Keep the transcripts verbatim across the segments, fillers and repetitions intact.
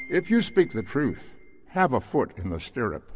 If you speak the truth, have a foot in the stirrup.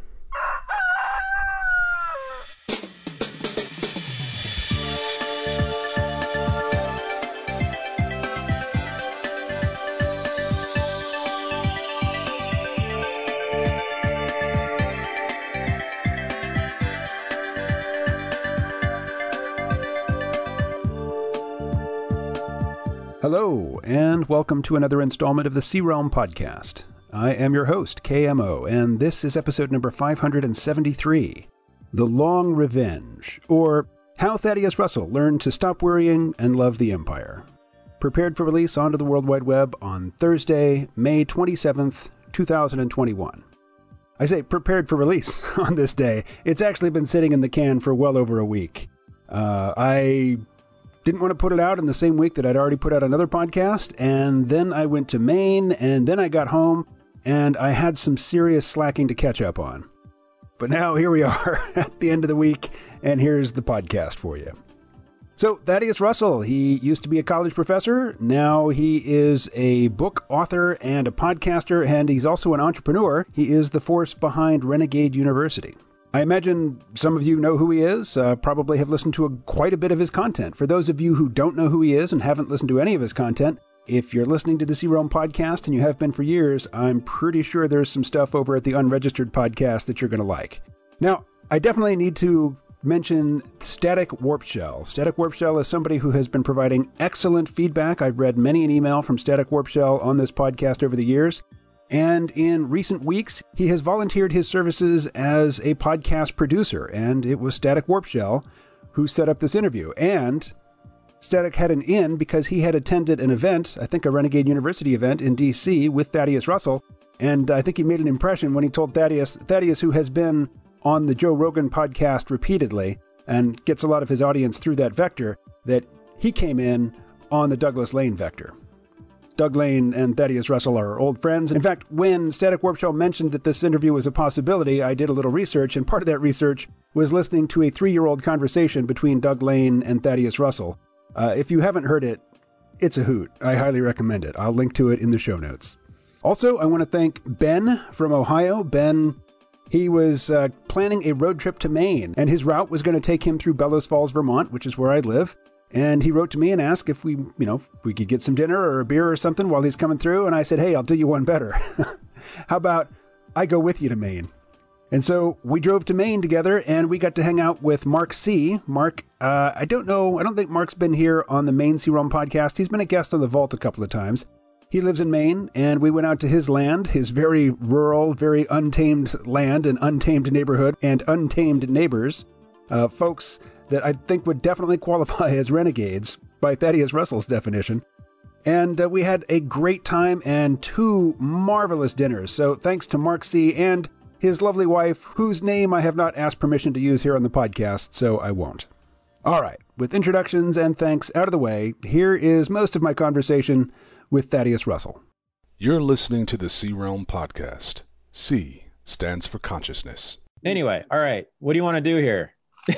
Hello, and welcome to another installment of the C-Realm Podcast. I am your host, K M O, and this is episode number five hundred seventy-three, The Long Revenge, or How Thaddeus Russell Learned to Stop Worrying and Love the Empire. Prepared for release onto the World Wide Web on Thursday, May twenty-seventh, two thousand twenty-one. I say prepared for release on this day. It's actually been sitting in the can for well over a week. Uh, I... Didn't want to put it out in the same week that I'd already put out another podcast, and then I went to Maine, and then I got home, and I had some serious slacking to catch up on. But now here we are at the end of the week, and here's the podcast for you. So, Thaddeus Russell, he used to be a college professor. Now he is a book author and a podcaster, and he's also an entrepreneur. He is the force behind Renegade University. I imagine some of you know who he is, uh, probably have listened to a, quite a bit of his content. For those of you who don't know who he is and haven't listened to any of his content, if you're listening to the C-Realm Podcast and you have been for years, I'm pretty sure there's some stuff over at the Unregistered Podcast that you're going to like. Now, I definitely need to mention Static Warp Shell. Static Warp Shell is somebody who has been providing excellent feedback. I've read many an email from Static Warp Shell on this podcast over the years. And in recent weeks, he has volunteered his services as a podcast producer, and it was Static Warp Shell who set up this interview. And Static had an in because he had attended an event, I think a Renegade University event in D C with Thaddeus Russell, and I think he made an impression when he told Thaddeus, Thaddeus, who has been on the Joe Rogan podcast repeatedly and gets a lot of his audience through that vector, that he came in on the Douglas Lane vector. Doug Lane and Thaddeus Russell are old friends. In fact, when Static Warp Shell mentioned that this interview was a possibility, I did a little research, and part of that research was listening to a three-year-old conversation between Doug Lane and Thaddeus Russell. Uh, if you haven't heard it, it's a hoot. I highly recommend it. I'll link to it in the show notes. Also, I want to thank Ben from Ohio. Ben, he was uh, planning a road trip to Maine, and his route was going to take him through Bellows Falls, Vermont, which is where I live. And he wrote to me and asked if we, you know, if we could get some dinner or a beer or something while he's coming through. And I said, hey, I'll do you one better. How about I go with you to Maine? And so we drove to Maine together, and we got to hang out with Mark C. Mark, uh, I don't know, I don't think Mark's been here on the Maine C-Realm Podcast. He's been a guest on The Vault a couple of times. He lives in Maine, and we went out to his land, his very rural, very untamed land and untamed neighborhood and untamed neighbors, uh, folks that I think would definitely qualify as renegades by Thaddeus Russell's definition. And uh, we had a great time and two marvelous dinners. So thanks to Mark C. and his lovely wife, whose name I have not asked permission to use here on the podcast, so I won't. All right, with introductions and thanks out of the way, here is most of my conversation with Thaddeus Russell. You're listening to the C-Realm Podcast. C stands for consciousness. Anyway, all right, what do you want to do here?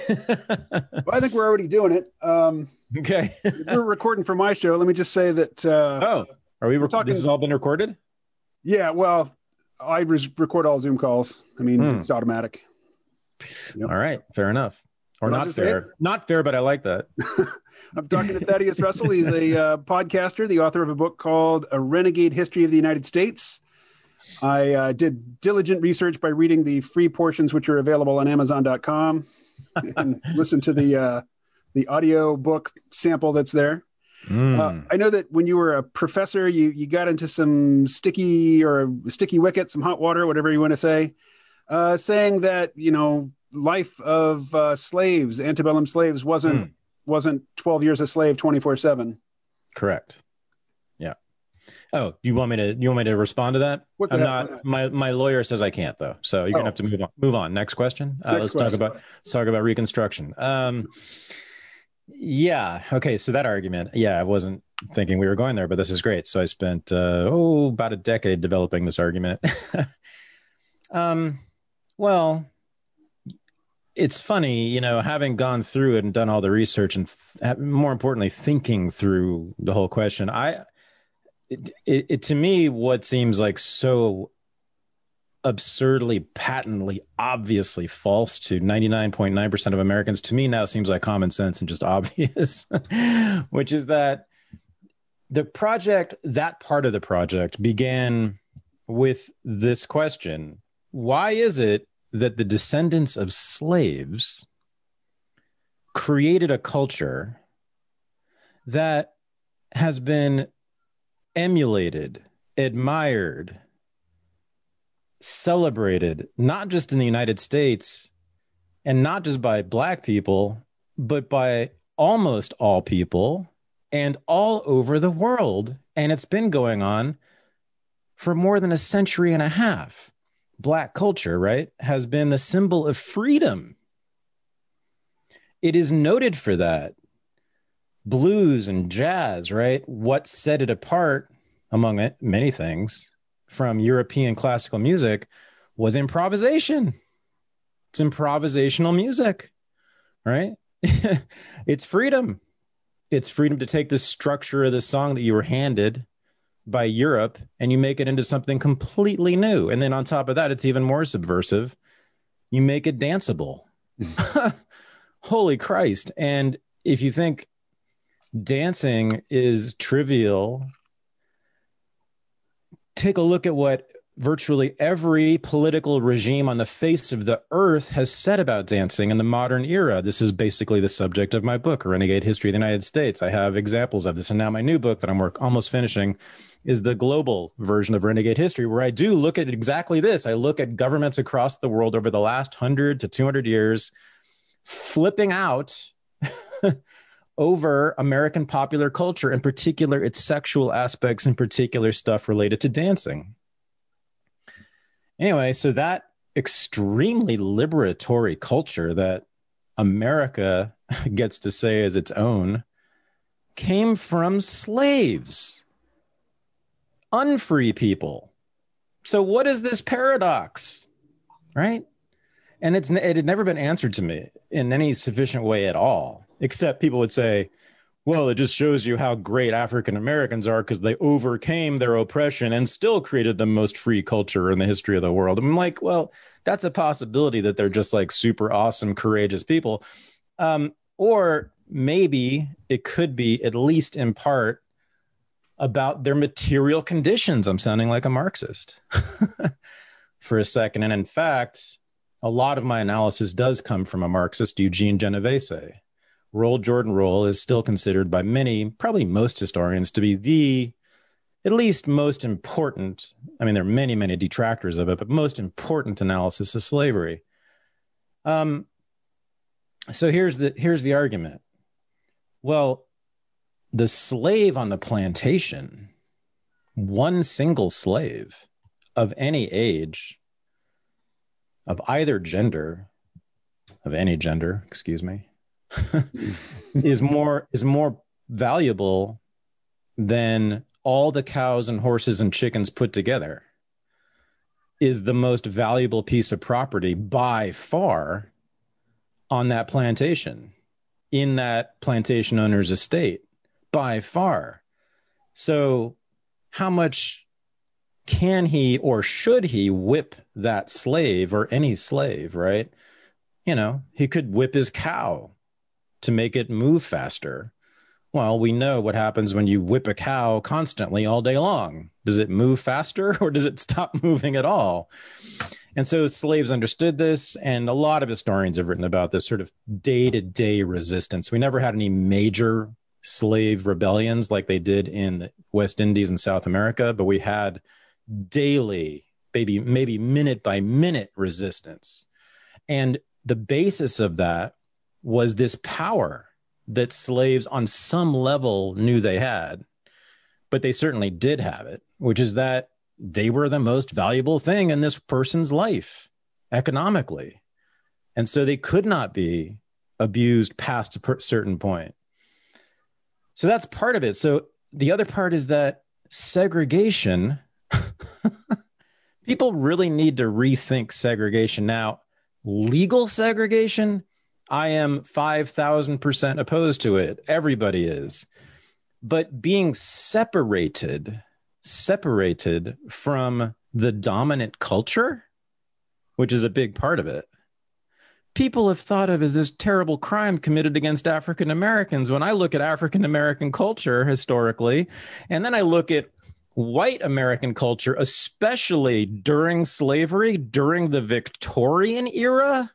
Well, I think we're already doing it. Um, okay. We're recording for my show. Let me just say that... Uh, oh, are we... Rec- talking, this has all been recorded? Yeah, well, I res- record all Zoom calls. I mean, hmm. It's automatic. Yep. All right, fair enough. Or Well, not just fair. it. Not fair, but I like that. I'm talking to Thaddeus Russell. He's a uh, podcaster, the author of a book called A Renegade History of the United States. I uh, did diligent research by reading the free portions, which are available on Amazon dot com. And listen to the uh, the audio book sample that's there. Mm. Uh, I know that when you were a professor, you you got into some sticky or sticky wicket, some hot water, whatever you want to say, uh, saying that, you know, life of uh, slaves, antebellum slaves, wasn't mm. wasn't twelve years a slave, twenty-four seven. Correct. Yeah. Oh, you want me to you want me to respond to that? What I'm not. My my lawyer says I can't though, so you're oh. gonna have to move on. Move on. Next question. Uh, Next let's question. talk about let's talk about Reconstruction. Um, yeah. Okay. So that argument. Yeah, I wasn't thinking we were going there, but this is great. So I spent uh, oh about a decade developing this argument. um, well, it's funny, you know, having gone through it and done all the research and th- more importantly, thinking through the whole question. I. it, it, it to me, what seems like so absurdly, patently, obviously false to ninety-nine point nine percent of Americans, to me now seems like common sense and just obvious, which is that the project, that part of the project began with this question: why is it that the descendants of slaves created a culture that has been emulated, admired, celebrated, not just in the United States and not just by Black people, but by almost all people and all over the world? And it's been going on for more than a century and a half. Black culture, right, has been the symbol of freedom. It is noted for that. Blues and jazz, right? What set it apart, among it, many things, from European classical music was improvisation. It's improvisational music, right? It's freedom. It's freedom to take the structure of the song that you were handed by Europe and you make it into something completely new. And then on top of that, it's even more subversive. You make it danceable. Holy Christ. And if you think dancing is trivial, take a look at what virtually every political regime on the face of the earth has said about dancing in the modern era. This is basically the subject of my book, Renegade History of the United States. I have examples of this. And now my new book that I'm work, almost finishing is the global version of Renegade History, where I do look at exactly this. I look at governments across the world over the last one hundred to two hundred years flipping out over American popular culture, in particular its sexual aspects, in particular stuff related to dancing. Anyway, so that extremely liberatory culture that America gets to say as its own came from slaves, unfree people. So what is this paradox, right? And it's it had never been answered to me in any sufficient way at all, except people would say, well, it just shows you how great African Americans are because they overcame their oppression and still created the most free culture in the history of the world. I'm like, well, that's a possibility that they're just like super awesome, courageous people. Um, or maybe it could be, at least in part, about their material conditions. I'm sounding like a Marxist for a second. And in fact, a lot of my analysis does come from a Marxist, Eugene Genovese. Roll Jordan Roll is still considered by many, probably most historians, to be the at least most important, I mean, there are many, many detractors of it, but most important analysis of slavery. Um, so here's the, here's the argument. Well, the slave on the plantation, one single slave of any age, of either gender, of any gender, excuse me, is more is more valuable than all the cows and horses and chickens put together, is the most valuable piece of property by far on that plantation, in that plantation owner's estate, by far. So how much can he or should he whip that slave, or any slave, right? You know, he could whip his cow to make it move faster. Well, we know what happens when you whip a cow constantly all day long. Does it move faster or does it stop moving at all? And so slaves understood this, and a lot of historians have written about this sort of day-to-day resistance. We never had any major slave rebellions like they did in the West Indies and South America, but we had daily, maybe, maybe minute by minute resistance. And the basis of that was this power that slaves on some level knew they had, but they certainly did have it, which is that they were the most valuable thing in this person's life economically. And so they could not be abused past a certain point. So that's part of it. So the other part is that segregation, people really need to rethink segregation. Now, legal segregation, I am five thousand percent opposed to it. Everybody is. But being separated separated from the dominant culture, which is a big part of it, people have thought of as this terrible crime committed against African Americans. When I look at African American culture historically, and then I look at white American culture, especially during slavery, during the Victorian era,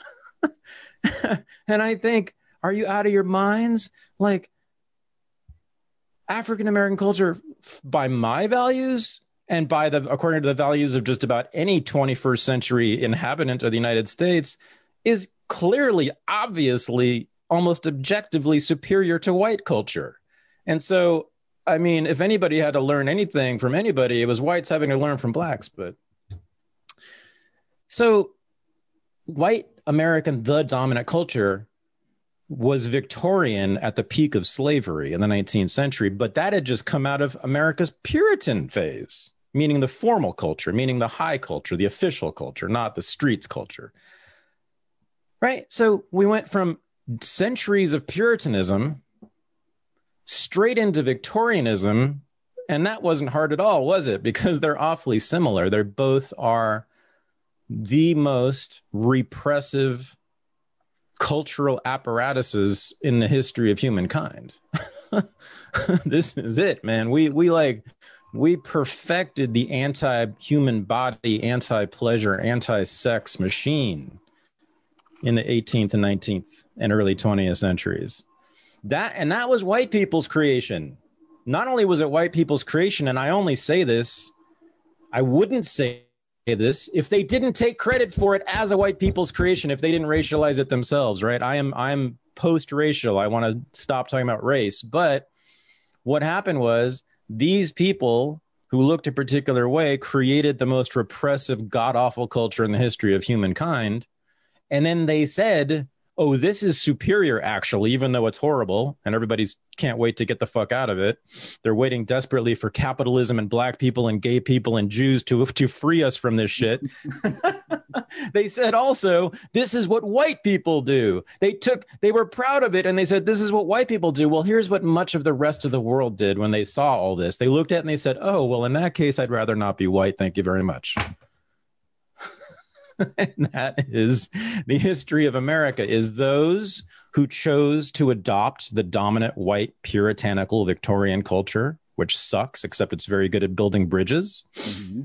and I think, are you out of your minds? Like, African American culture, by my values, and by the according to the values of just about any twenty-first century inhabitant of the United States, is clearly, obviously, almost objectively superior to white culture. And so, I mean, if anybody had to learn anything from anybody, it was whites having to learn from blacks. But so white American, the dominant culture, was Victorian at the peak of slavery in the nineteenth century, but that had just come out of America's Puritan phase, meaning the formal culture, meaning the high culture, the official culture, not the streets culture. Right? So we went from centuries of Puritanism straight into Victorianism, and that wasn't hard at all, was it? Because they're awfully similar. They both are the most repressive cultural apparatuses in the history of humankind. This is it, man. We we like we perfected the anti-human body, anti-pleasure, anti-sex machine in the eighteenth and nineteenth and early twentieth centuries. That and that was white people's creation. Not only was it white people's creation, and I only say this, I wouldn't say this if they didn't take credit for it as a white people's creation, if they didn't racialize it themselves, right? I am I'm post-racial. I want to stop talking about race. But what happened was these people who looked a particular way created the most repressive, god-awful culture in the history of humankind. And then they said, oh, this is superior, actually, even though it's horrible. And everybody's can't wait to get the fuck out of it. They're waiting desperately for capitalism and black people and gay people and Jews to, to free us from this shit. They said also, this is what white people do. They took, they were proud of it. And they said, this is what white people do. Well, here's what much of the rest of the world did when they saw all this. They looked at it and they said, oh, well, in that case, I'd rather not be white. Thank you very much. And that is the history of America, is those who chose to adopt the dominant white puritanical Victorian culture, which sucks, except it's very good at building bridges, mm-hmm.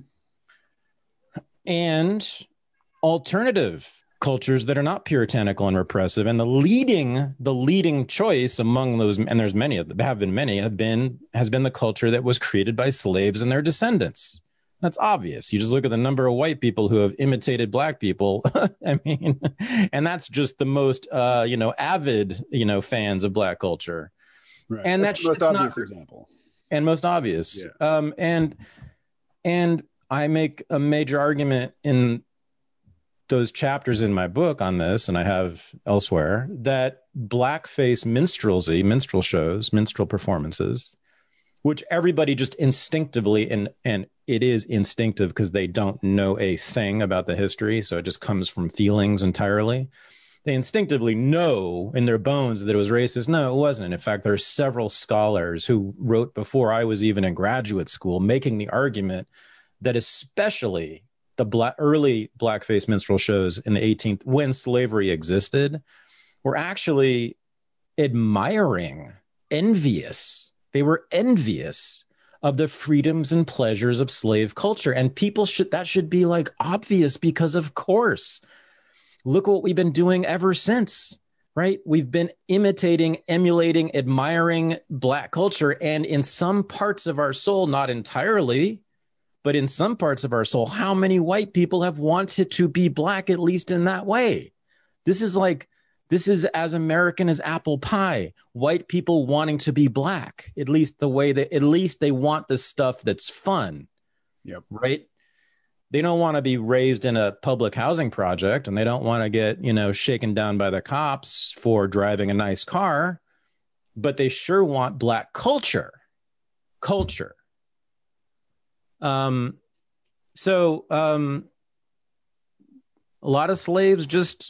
and alternative cultures that are not puritanical and repressive. And the leading, the leading choice among those, and there's many of them, have been many, have been, has been the culture that was created by slaves and their descendants. That's obvious. You just look at the number of white people who have imitated black people. I mean, and that's just the most, uh, you know, avid, you know, fans of black culture. Right. And that's that's the most obvious not, example. And most obvious. Yeah. Um, and and I make a major argument in those chapters in my book on this, and I have elsewhere, that blackface minstrelsy, minstrel shows, minstrel performances, which everybody just instinctively, and and it is instinctive because they don't know a thing about the history, so it just comes from feelings entirely. They instinctively know in their bones that it was racist. No, it wasn't. In fact, there are several scholars who wrote before I was even in graduate school making the argument that especially the black, early blackface minstrel shows in the eighteenth, when slavery existed, were actually admiring, envious. They were envious of the freedoms and pleasures of slave culture. And people should, that should be like obvious, because of course, look what we've been doing ever since, right? We've been imitating, emulating, admiring black culture. And in some parts of our soul, not entirely, but in some parts of our soul, how many white people have wanted to be black, at least in that way? This is like, This is as American as apple pie. White people wanting to be black, at least the way that, at least they want the stuff that's fun. Yep. Right. They don't want to be raised in a public housing project, and they don't want to get, you know, shaken down by the cops for driving a nice car, but they sure want black culture, culture. Um, so um, a lot of slaves just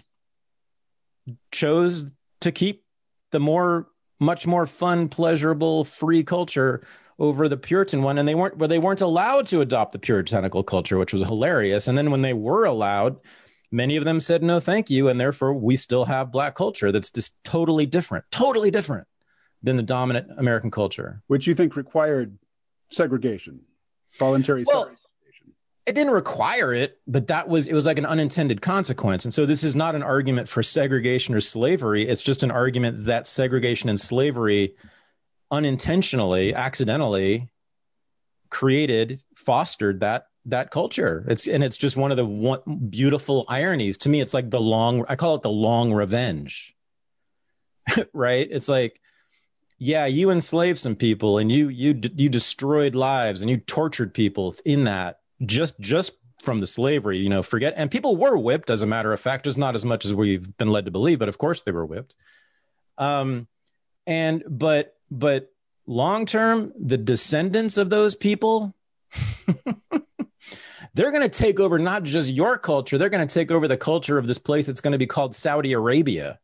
chose to keep the more, much more fun, pleasurable, free culture over the Puritan one, and they weren't where they weren't allowed to adopt the puritanical culture, which was hilarious. And then when they were allowed, many of them said no, thank you, and therefore we still have Black culture that's just totally different, totally different than the dominant American culture, which you think required segregation, voluntary well, segregation. It didn't require it, but that was, it was like an unintended consequence. And so this is not an argument for segregation or slavery. It's just an argument that segregation and slavery unintentionally, accidentally created, fostered that, that culture. It's, and it's just one of the one beautiful ironies to me. It's like the long, I call it the long revenge, right? It's like, yeah, you enslaved some people and you, you, you destroyed lives and you tortured people in that. Just just from the slavery, you know, forget. And people were whipped, as a matter of fact, just not as much as we've been led to believe. But of course they were whipped. Um, and but but long term, the descendants of those people, they're going to take over not just your culture. They're going to take over the culture of this place that's going to be called Saudi Arabia.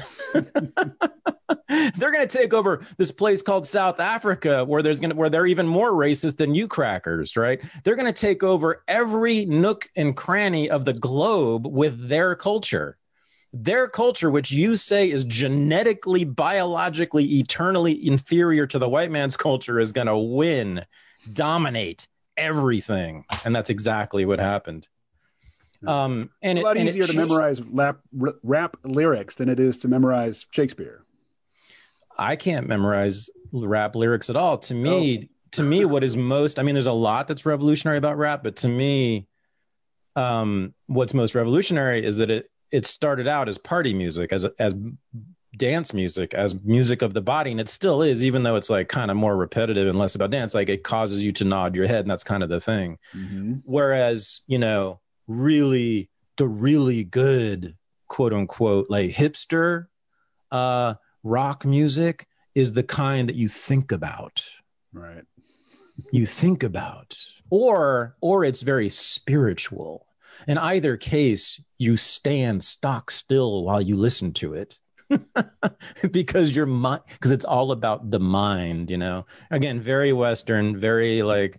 They're going to take over this place called South Africa, where there's going to where they're even more racist than you crackers, right? They're going to take over every nook and cranny of the globe with their culture. Their culture, which you say is genetically, biologically, eternally inferior to the white man's culture, is going to win, dominate everything. And that's exactly what happened. Um, and it's a lot it, easier it to memorize rap, rap lyrics than it is to memorize Shakespeare. I can't memorize rap lyrics at all. To me, oh. to me, what is most, I mean, there's a lot that's revolutionary about rap, but to me, um, what's most revolutionary is that it, it started out as party music, as, as dance music, as music of the body. And it still is, even though it's like kind of more repetitive and less about dance, like it causes you to nod your head. And that's kind of the thing. Mm-hmm. Whereas, you know, really, the really good, quote unquote, like hipster, uh, rock music is the kind that you think about, right? You think about, or, or it's very spiritual. In either case, you stand stock still while you listen to it because your mind, because it's all about the mind, you know, again, very Western, very like,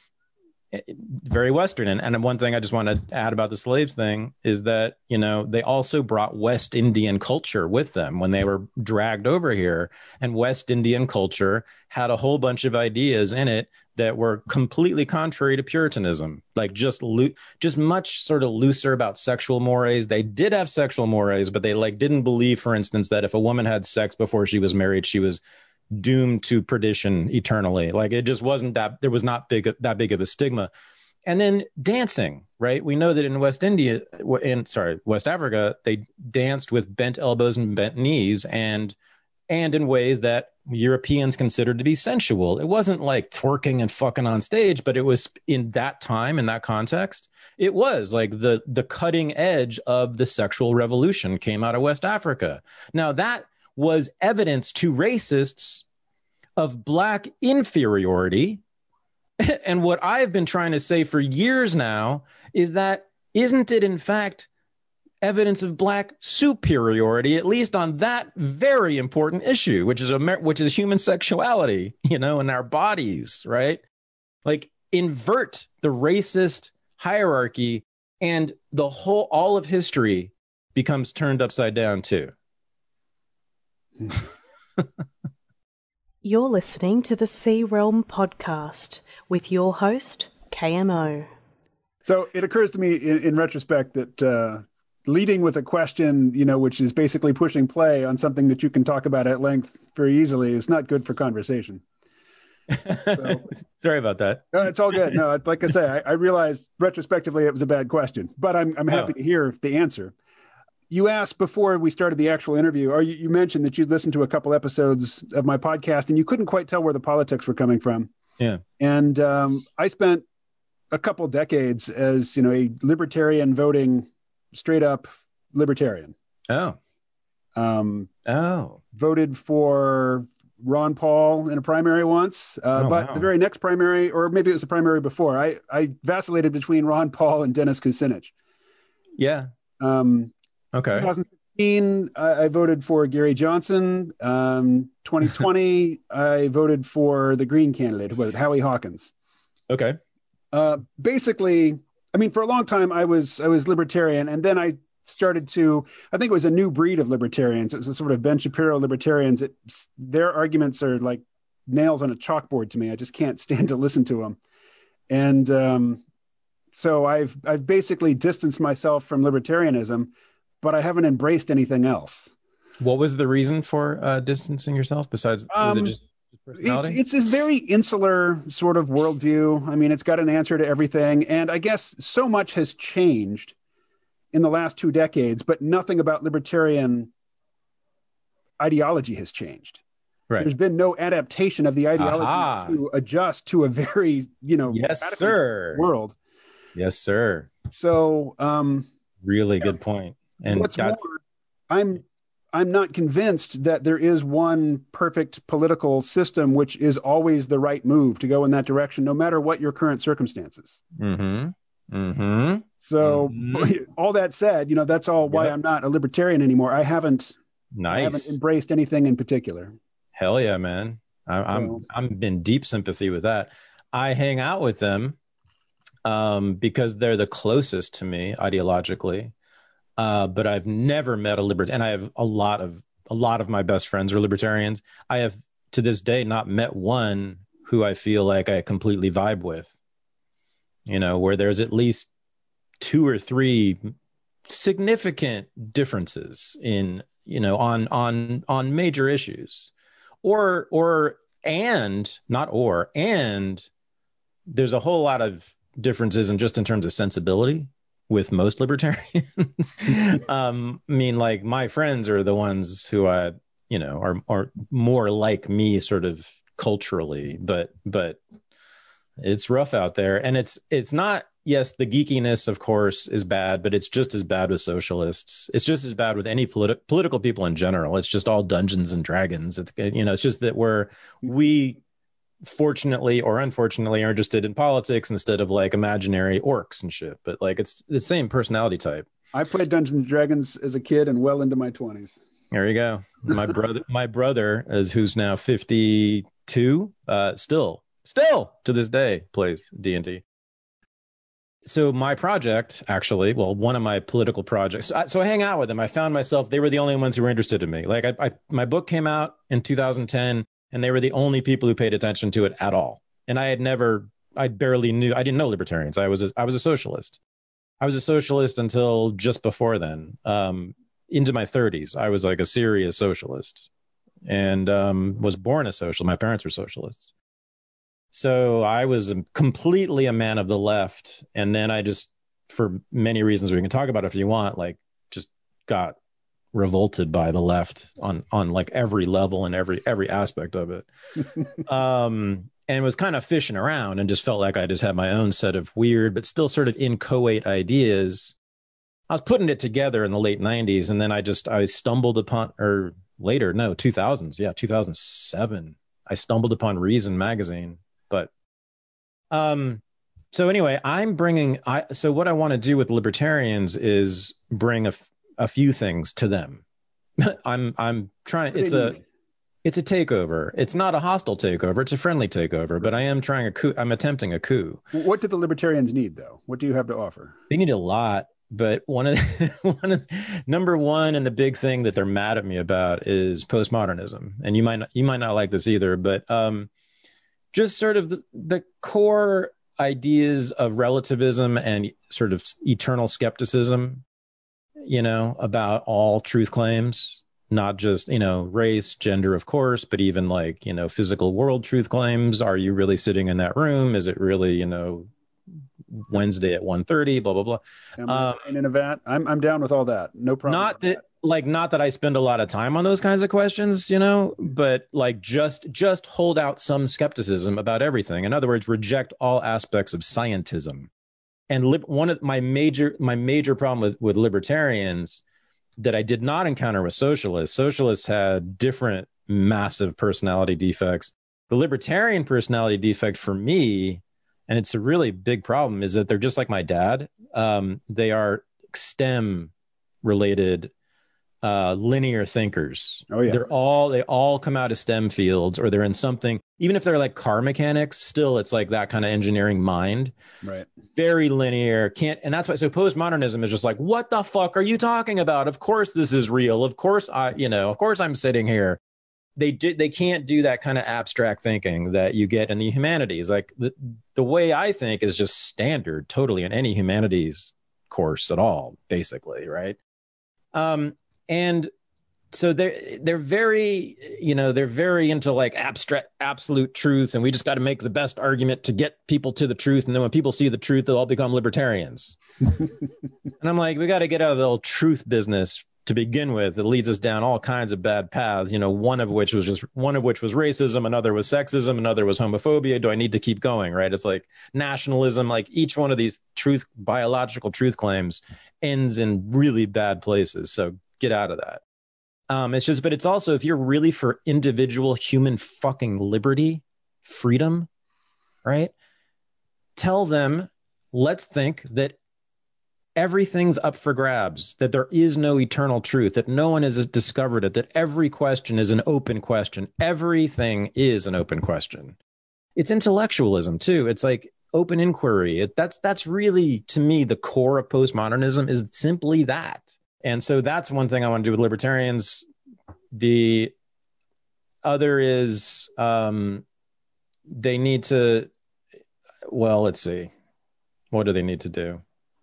very Western. And, and one thing I just want to add about the slaves thing is that, you know, they also brought West Indian culture with them when they were dragged over here. And West Indian culture had a whole bunch of ideas in it that were completely contrary to Puritanism, like just lo- just much sort of looser about sexual mores. They did have sexual mores, but they like didn't believe, for instance, that if a woman had sex before she was married, she was doomed to perdition eternally. Like it just wasn't that, there was not big that big of a stigma. And then dancing, right? We know that in West India, in sorry, West Africa, they danced with bent elbows and bent knees, and and in ways that Europeans considered to be sensual. It wasn't like twerking and fucking on stage, but it was in that time, in that context, it was like the the cutting edge of the sexual revolution came out of West Africa. Now that was evidence to racists of Black inferiority. And what I've been trying to say for years now is that isn't it, in fact, evidence of Black superiority, at least on that very important issue, which is Amer- which is human sexuality, you know, in our bodies, right? Like invert the racist hierarchy and the whole, all of history becomes turned upside down too. You're listening to the C Realm podcast with your host, K M O. So it occurs to me in, in retrospect that uh, leading with a question, you know, which is basically pushing play on something that you can talk about at length very easily is not good for conversation. So, sorry about that. No, it's all good. No, like I say, I, I realized retrospectively it was a bad question, but I'm I'm happy oh. to hear the answer. You asked before we started the actual interview, or you, you mentioned that you'd listened to a couple episodes of my podcast and you couldn't quite tell where the politics were coming from. Yeah. And um, I spent a couple decades as, you know, a libertarian voting, straight up libertarian. Oh. Um, oh. Voted for Ron Paul in a primary once, uh, oh, but wow. the very next primary, or maybe it was a primary before, I, I vacillated between Ron Paul and Dennis Kucinich. Yeah. Um, okay. sixteen, I, I voted for Gary Johnson. Um, twenty twenty, I voted for the Green candidate, who was it, Howie Hawkins. Okay. Uh, basically, I mean, for a long time, I was I was libertarian, and then I started to, I think it was a new breed of libertarians. It was a sort of Ben Shapiro libertarians. It, their arguments are like nails on a chalkboard to me. I just can't stand to listen to them. And um, so I've I've basically distanced myself from libertarianism, but I haven't embraced anything else. What was the reason for uh, distancing yourself besides, was Um, it just It's, personality? it's a very insular sort of worldview. I mean, it's got an answer to everything. And I guess so much has changed in the last two decades, but nothing about libertarian ideology has changed. Right. There's been no adaptation of the ideology Aha. to adjust to a very, you know, Yes, radically sir. world. Yes, sir. So, um, Really good point. And what's more, that's, I'm I'm not convinced that there is one perfect political system which is always the right move to go in that direction, no matter what your current circumstances. mm-hmm. Mm-hmm. So Mhm. all that said, you know, that's all why Yep. I'm not a libertarian anymore. I haven't, I haven't Nice. embraced anything in particular. Hell yeah, man. I, I'm So- I'm in deep sympathy with that. I hang out with them um, because they're the closest to me ideologically. Uh, but I've never met a libertarian, and I have a lot of a lot of my best friends are libertarians. I have to this day not met one who I feel like I completely vibe with. You know, where there's at least two or three significant differences in, you know, on on on major issues, or or and not or and there's a whole lot of differences in just in terms of sensibility with most libertarians. um, I mean, like my friends are the ones who I, you know, are are more like me, sort of culturally, but but it's rough out there, and it's it's not. Yes, the geekiness, of course, is bad, but it's just as bad with socialists. It's just as bad with any politi- political people in general. It's just all Dungeons and Dragons. It's, you know, it's just that we're we fortunately or unfortunately are interested in politics instead of like imaginary orcs and shit. But like it's the same personality type. I played Dungeons and Dragons as a kid and well into my twenties. There you go. My brother, my brother is who's now fifty-two, uh, still, still to this day plays D and D. So my project, actually, well, one of my political projects. So I, so I hang out with them. I found myself; they were the only ones who were interested in me. Like, I, I, my book came out in two thousand ten, and they were the only people who paid attention to it at all. And I had never, I barely knew, I didn't know libertarians. I was, a, I was a socialist. I was a socialist until just before then. Um, into my thirties, I was like a serious socialist, and um, was born a socialist. My parents were socialists. So I was completely a man of the left. And then I just, for many reasons we can talk about if you want, like just got revolted by the left on, on like every level and every, every aspect of it. um, and was kind of fishing around and just felt like I just had my own set of weird, but still sort of inchoate ideas. I was putting it together in the late nineties. And then I just, I stumbled upon, or later, no, two thousands. Yeah. two thousand seven. I stumbled upon Reason magazine. But um, so anyway, I'm bringing, I, so what I want to do with libertarians is bring a, a few things to them. I'm, I'm trying, it's a, it's a takeover. It's not a hostile takeover. It's a friendly takeover, but I am trying a coup. I'm attempting a coup. What do the libertarians need though? What do you have to offer? They need a lot, but one of the, one of number one, and the big thing that they're mad at me about is postmodernism. And you might not, you might not like this either, but, um, just sort of the, the core ideas of relativism and sort of eternal skepticism, you know, about all truth claims, not just, you know, race, gender, of course, but even like, you know, physical world truth claims. Are you really sitting in that room? Is it really, you know, Wednesday at one thirty, blah, blah, blah. Am I Um, in a vat? I'm, I'm down with all that. No problem. Not that, like, not that I spend a lot of time on those kinds of questions, you know, but like just just hold out some skepticism about everything. In other words, reject all aspects of scientism. And li- one of my major my major problem with, with libertarians that I did not encounter with socialists. Socialists had different massive personality defects. The libertarian personality defect for me, and it's a really big problem, is that they're just like my dad. Um, they are STEM related uh, linear thinkers. Oh, yeah. They're all, they all come out of STEM fields, or they're in something, even if they're like car mechanics, still it's like that kind of engineering mind. Right. Very linear. Can't, and that's why, so postmodernism is just like, what the fuck are you talking about? Of course this is real. Of course I, you know, of course I'm sitting here. They do, they can't do that kind of abstract thinking that you get in the humanities. Like the, the way I think is just standard totally in any humanities course at all, basically. Right. Um, And so they're, they're very, you know, they're very into like abstract, absolute truth. And we just got to make the best argument to get people to the truth. And then when people see the truth, they'll all become libertarians. And I'm like, we got to get out of the whole truth business to begin with. It leads us down all kinds of bad paths, you know, one of which was just, one of which was racism, another was sexism, another was homophobia. Do I need to keep going? Right. It's like nationalism, like each one of these truth, biological truth claims ends in really bad places. So get out of that. Um, it's just, but it's also, if you're really for individual human fucking liberty, freedom, right? Tell them, let's think that everything's up for grabs, that there is no eternal truth, that no one has discovered it, that every question is an open question. Everything is an open question. It's intellectualism too. It's like open inquiry. It, that's, that's really, to me, the core of postmodernism is simply that. And so that's one thing I want to do with libertarians. The other is um, they need to, well, let's see. What do they need to do?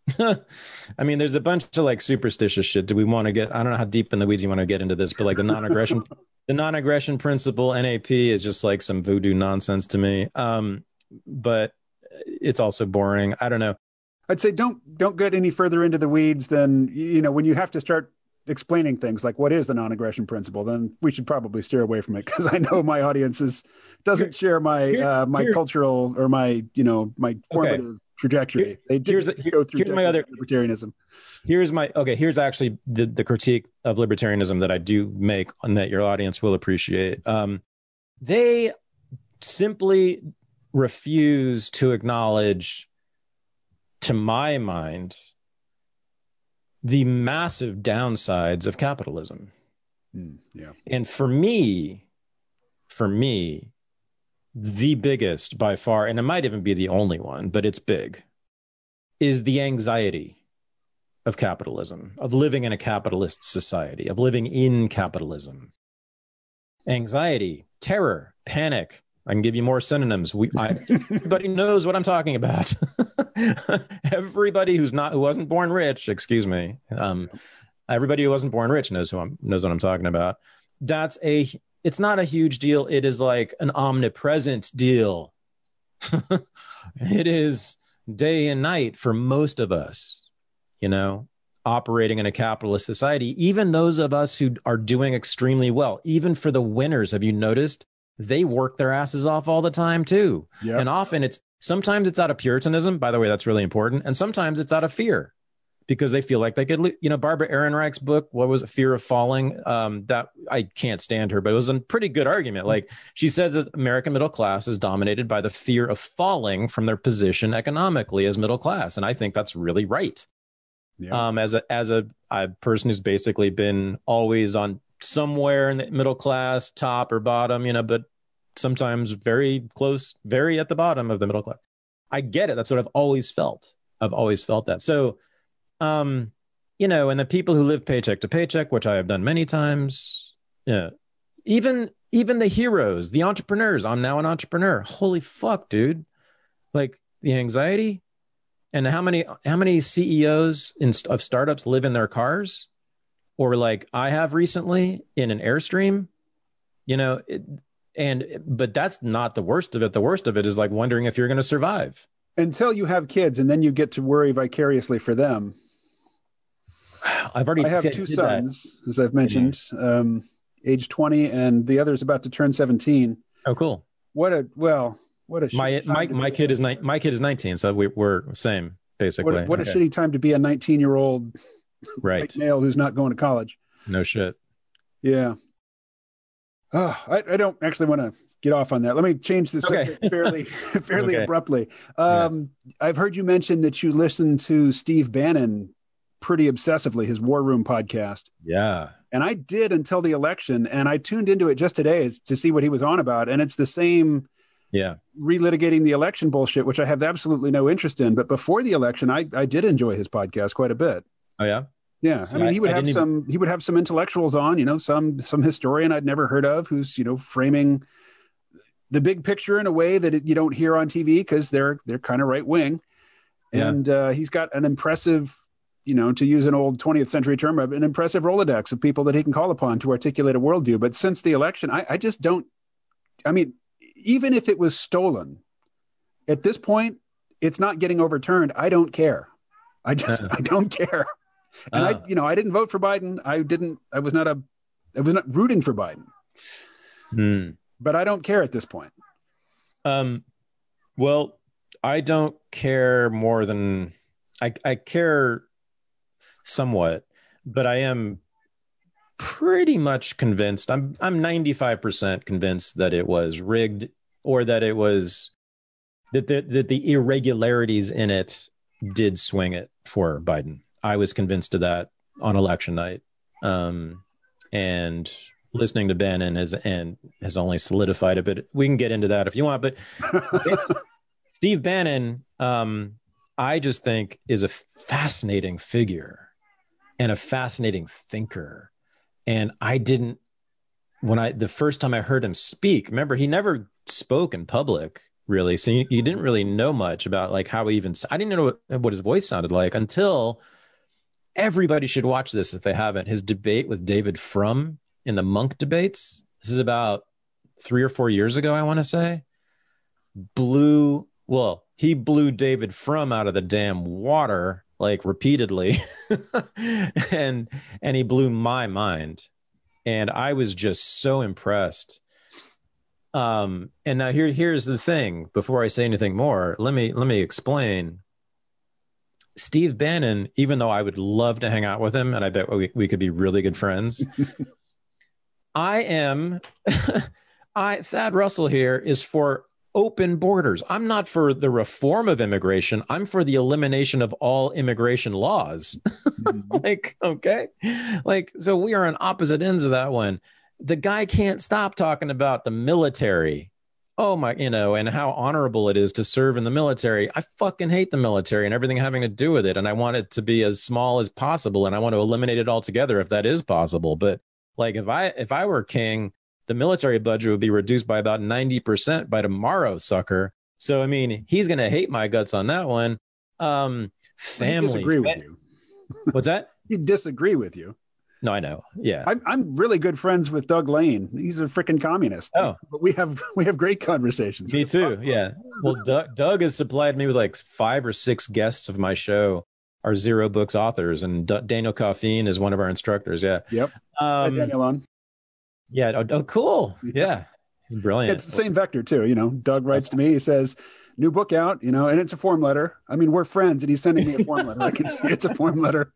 I mean, there's a bunch of like superstitious shit. Do we want to get, I don't know how deep in the weeds you want to get into this, but like the non-aggression, the non-aggression principle, N A P is just like some voodoo nonsense to me. Um, but it's also boring. I don't know. I'd say don't don't get any further into the weeds than, you know, when you have to start explaining things like what is the non-aggression principle, then we should probably steer away from it, because I know my audience is doesn't share my here, uh, my here. cultural or my, you know, my formative okay. trajectory. Here, they did here's, go through here's my other libertarianism. Here's my okay. Here's actually the, the critique of libertarianism that I do make, and that your audience will appreciate. Um, they simply refuse to acknowledge, to my mind, the massive downsides of capitalism. Mm, yeah. And for me, for me, the biggest by far, and it might even be the only one, but it's big, is the anxiety of capitalism, of living in a capitalist society, of living in capitalism. Anxiety, terror, panic. I can give you more synonyms. We, I, everybody knows what I'm talking about. Everybody who's not, who wasn't born rich, excuse me. Um, everybody who wasn't born rich knows who I'm, knows what I'm talking about. That's a, it's not a huge deal. It is like an omnipresent deal. It is day and night for most of us, you know, operating in a capitalist society. Even those of us who are doing extremely well, even for the winners, have you noticed? They work their asses off all the time too. Yep. And often it's, sometimes it's out of Puritanism, by the way, that's really important. And sometimes it's out of fear, because they feel like they could, you know, Barbara Ehrenreich's book, what was it, Fear of Falling? Um, that I can't stand her, but it was a pretty good argument. Like, she says that American middle class is dominated by the fear of falling from their position economically as middle class. And I think that's really right. Yeah. Um, as a, as a, a person who's basically been always on somewhere in the middle class, top or bottom, you know, but sometimes very close, very at the bottom of the middle class. I get it. That's what I've always felt. I've always felt that. So, um, you know, and the people who live paycheck to paycheck, which I have done many times, yeah, even, even the heroes, the entrepreneurs, I'm now an entrepreneur. Holy fuck, dude. Like the anxiety, and how many, how many C E Os in, of startups live in their cars? Or like I have recently in an Airstream, you know, it, and, but that's not the worst of it. The worst of it is like wondering if you're going to survive. Until you have kids, and then you get to worry vicariously for them. I've already, I have two sons, that. as I've mentioned, mm-hmm. um, age twenty, and the other is about to turn seventeen. Oh, cool. What a, well, what a, my, my, my kid is, ni- my kid is nineteen. So we, we're same basically. What, what okay. a shitty time to be a nineteen year old right white male who's not going to college. No shit. Yeah. Oh, I, I don't actually want to get off on that. Let me change the subject okay. fairly, fairly okay. abruptly. Um, yeah. I've heard you mention that you listen to Steve Bannon pretty obsessively, his War Room podcast. Yeah. And I did until the election, and I tuned into it just today to see what he was on about. And it's the same yeah, relitigating the election bullshit, which I have absolutely no interest in. But before the election, I, I did enjoy his podcast quite a bit. Oh, yeah? Yeah. So I mean, he would I, I have some, even... he would have some intellectuals on, you know, some, some historian I'd never heard of who's, you know, framing the big picture in a way that it, you don't hear on T V because they're, they're kind of right wing. Yeah. And uh, he's got an impressive, you know, to use an old twentieth century term, an impressive Rolodex of people that he can call upon to articulate a worldview. But since the election, I, I just don't, I mean, even if it was stolen, at this point, it's not getting overturned. I don't care. I just, I don't care. And uh. I, you know, I didn't vote for Biden. I didn't, I was not a, I was not rooting for Biden, hmm. but I don't care at this point. Um, well, I don't care more than I, I care somewhat, but I am pretty much convinced. I'm I'm ninety-five percent convinced that it was rigged, or that it was that the, that the irregularities in it did swing it for Biden. I was convinced of that on election night, um, and listening to Bannon has and has only solidified a bit. We can get into that if you want, but Steve Bannon, um, I just think is a fascinating figure and a fascinating thinker. And I didn't, when I, the first time I heard him speak, remember, he never spoke in public really. So you, you didn't really know much about like how he even, I didn't know what, what his voice sounded like until everybody should watch this if they haven't. His debate with David Frum in the Munk debates. This is about three or four years ago, I want to say. Blew, well, he blew David Frum out of the damn water, like repeatedly. and and he blew my mind. And I was just so impressed. Um, and now here, here's the thing. Before I say anything more, let me let me explain. Steve Bannon, even though I would love to hang out with him, and I bet we, we could be really good friends, I am, I Thad Russell here is for open borders. I'm not for the reform of immigration. I'm for the elimination of all immigration laws. Mm-hmm. Like, okay. Like, so we are on opposite ends of that one. The guy can't stop talking about the military. Oh my, you know, and how honorable it is to serve in the military. I fucking hate the military and everything having to do with it. And I want it to be as small as possible. And I want to eliminate it altogether if that is possible. But like, if I, if I were king, the military budget would be reduced by about ninety percent by tomorrow, sucker. So, I mean, he's going to hate my guts on that one. Um, family. I disagree with you. What's that? He disagree with you. No, I know. Yeah. I'm, I'm really good friends with Doug Lane. He's a freaking communist. Oh, but we have, we have great conversations. Me too. Yeah. Well, Doug, Doug has supplied me with like five or six guests of my show, our Zero Books authors, and D- Daniel Coffeen is one of our instructors. Yeah. Yep. Um, Daniel on. Yeah. Oh, oh, cool. Yeah. He's brilliant. It's the same vector too. You know, Doug writes to me, he says, new book out, you know, and it's a form letter. I mean, we're friends and he's sending me a form letter. I can see it's a form letter.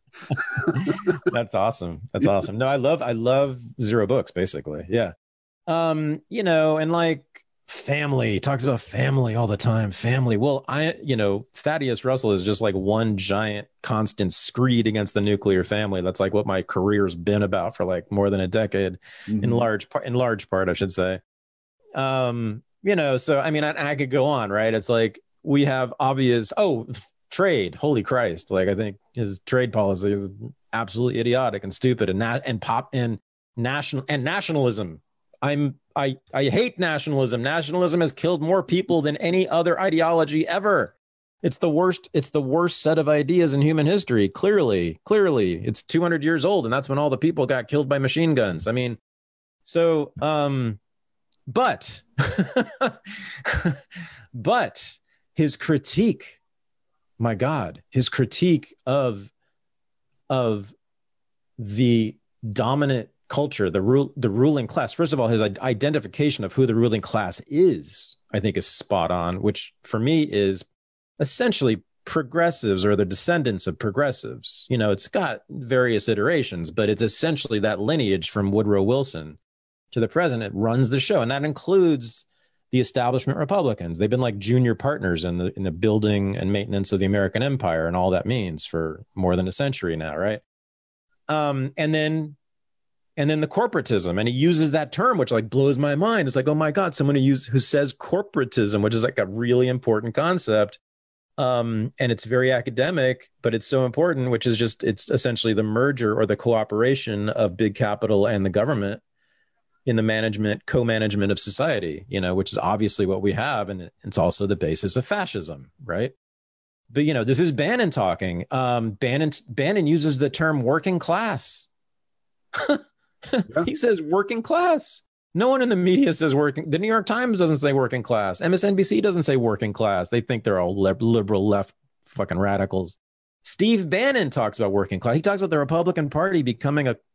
That's awesome. That's awesome. No, I love, I love Zero Books basically. Yeah. Um, you know, and like family, he talks about family all the time. Family. Well, I, you know, Thaddeus Russell is just like one giant constant screed against the nuclear family. That's like what my career's been about for like more than a decade, mm-hmm. in large part, in large part, I should say. Um, you know, so, I mean, I, I could go on, right? It's like, we have obvious, oh, trade, holy Christ. Like, I think his trade policy is absolutely idiotic and stupid and that, and pop and national and nationalism. I'm, I, I hate nationalism. Nationalism has killed more people than any other ideology ever. It's the worst. It's the worst set of ideas in human history. Clearly, clearly it's two hundred years old. And that's when all the people got killed by machine guns. I mean, so, um, but, but his critique, my God, his critique of, of the dominant culture, the rule, the ruling class. First of all, his identification of who the ruling class is, I think, is spot on, which for me is essentially progressives or the descendants of progressives. You know, it's got various iterations, but it's essentially that lineage from Woodrow Wilson to the present. It runs the show, and that includes the establishment Republicans. They've been like junior partners in the in the building and maintenance of the American empire and all that means for more than a century now, right? Um, and then And then the corporatism, and he uses that term, which like blows my mind. It's like, oh my God, someone who use who says corporatism, which is like a really important concept. Um, and it's very academic, but it's so important, which is just, it's essentially the merger or the cooperation of big capital and the government in the management, co-management of society, you know, which is obviously what we have. And it's also the basis of fascism, right? But, you know, this is Bannon talking. Um, Bannon, Bannon uses the term working class. Yeah. He says working class. No one in the media says working. The New York Times doesn't say working class. M S N B C doesn't say working class. They think they're all liberal left fucking radicals. Steve Bannon talks about working class. He talks about the Republican Party becoming a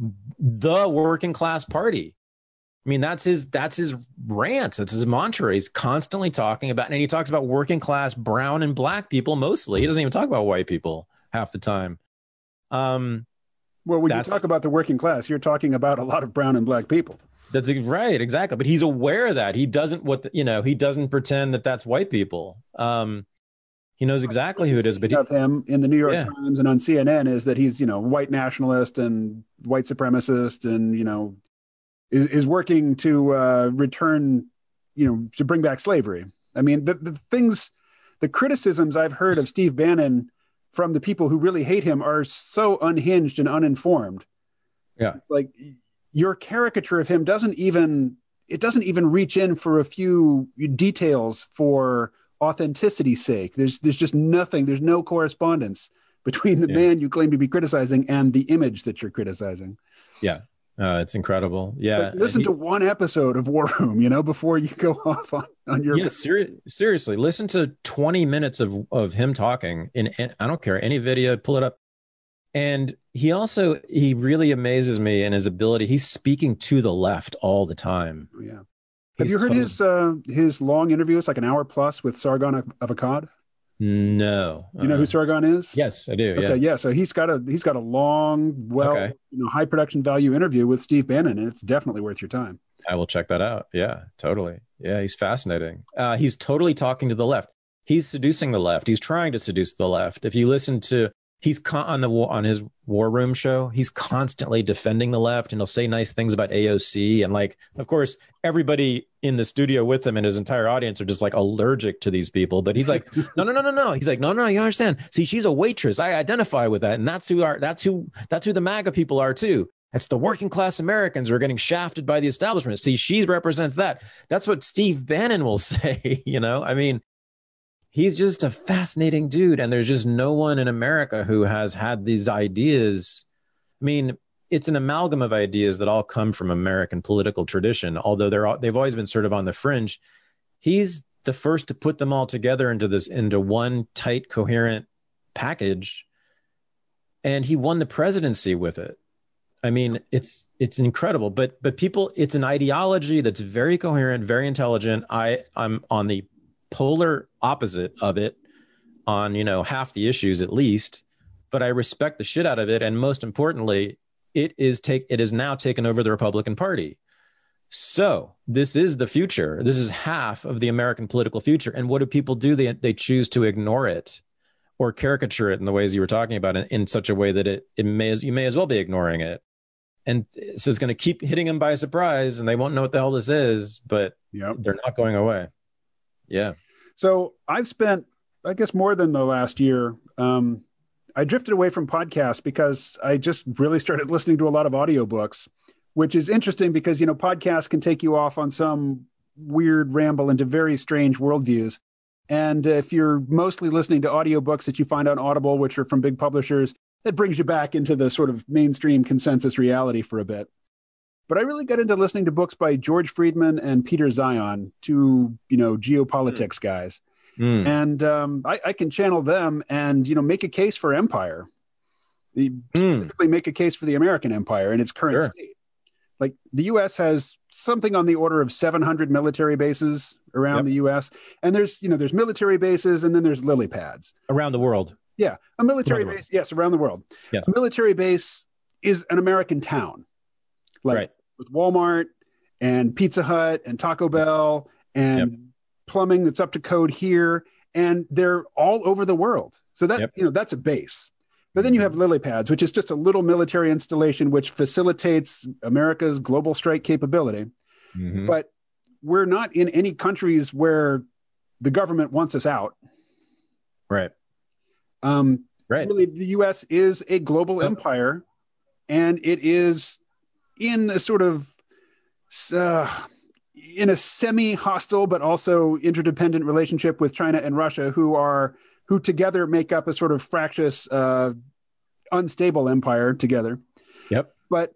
the working class party. I mean, that's his that's his rant. That's his mantra. He's constantly talking about, and he talks about working class brown and black people mostly. He doesn't even talk about white people half the time. Um, well, when you talk about the working class, you're talking about a lot of brown and black people. That's right, exactly. But he's aware of that. He doesn't what the, you know. He doesn't pretend that that's white people. Um, he knows exactly who it is. But he, of him in the New York yeah. Times and on C N N is that he's, you know, white nationalist and white supremacist, and you know, is is working to uh, return, you know, to bring back slavery. I mean, the the things, the criticisms I've heard of Steve Bannon from the people who really hate him are so unhinged and uninformed. Yeah, like. Your caricature of him doesn't even, it doesn't even reach in for a few details for authenticity's sake. There's there's just nothing, there's no correspondence between the yeah. man you claim to be criticizing and the image that you're criticizing. Yeah, uh, it's incredible. Yeah. Like, listen he, to one episode of War Room, you know, before you go off on, on your... Yeah, seri- seriously, listen to twenty minutes of, of him talking in, in, I don't care, any video, pull it up. And he also, he really amazes me in his ability. He's speaking to the left all the time. Oh, yeah. Have He's you heard totally... his uh, his long interviews, like an hour plus with Sargon of Akkad? No. You know uh, who Sargon is? Yes, I do. Okay, yeah. yeah. So he's got a he's got a long, well, okay. you know, high production value interview with Steve Bannon, and it's definitely worth your time. I will check that out. Yeah, totally. Yeah, he's fascinating. Uh, he's totally talking to the left. He's seducing the left. He's trying to seduce the left. If you listen to He's con- on the on his War Room show. He's constantly defending the left, and he'll say nice things about A O C. And like, of course, everybody in the studio with him and his entire audience are just like allergic to these people. But he's like, no, no, no, no, no. He's like, no, no, you understand. See, she's a waitress. I identify with that, and that's who are. That's who. That's who the MAGA people are too. That's the working class Americans who are getting shafted by the establishment. See, she represents that. That's what Steve Bannon will say. You know, I mean. He's just a fascinating dude. And there's just no one in America who has had these ideas. I mean, it's an amalgam of ideas that all come from American political tradition, although they're all, they've always been sort of on the fringe. He's the first to put them all together into this, into one tight, coherent package. And he won the presidency with it. I mean, it's, it's incredible, but, but people, it's an ideology that's very coherent, very intelligent. I, I'm on the polar opposite of it on, you know, half the issues at least, but I respect the shit out of it. And most importantly, it is take, it is now taken over the Republican Party. So this is the future. This is half of the American political future. And what do people do? They, they choose to ignore it or caricature it in the ways you were talking about in, in such a way that it, it may as, you may as well be ignoring it. And so it's going to keep hitting them by surprise, and they won't know what the hell this is, but yep. They're not going away. Yeah. So I've spent, I guess, more than the last year. Um, I drifted away from podcasts because I just really started listening to a lot of audiobooks, which is interesting because, you know, podcasts can take you off on some weird ramble into very strange worldviews. And if you're mostly listening to audiobooks that you find on Audible, which are from big publishers, it brings you back into the sort of mainstream consensus reality for a bit. But I really got into listening to books by George Friedman and Peter Zion, two, you know, geopolitics mm. guys. Mm. And um, I, I can channel them and, you know, make a case for empire. Mm. Specifically make a case for the American empire in its current sure. state. Like the U S has something on the order of seven hundred military bases around yep. the U S. And there's, you know, there's military bases and then there's lily pads. Around the world. Yeah. A military base. Yes, around the world. Yeah. A military base is an American town. Like right. with Walmart and Pizza Hut and Taco Bell and yep. plumbing that's up to code here. And they're all over the world. So that, yep. you know, that's a base. But then you have lily pads, which is just a little military installation which facilitates America's global strike capability. Mm-hmm. But we're not in any countries where the government wants us out. Right. Um, right. Really, the U S is a global empire, and it is in a sort of uh, in a semi-hostile but also interdependent relationship with China and Russia, who are who together make up a sort of fractious, uh, unstable empire together. Yep. But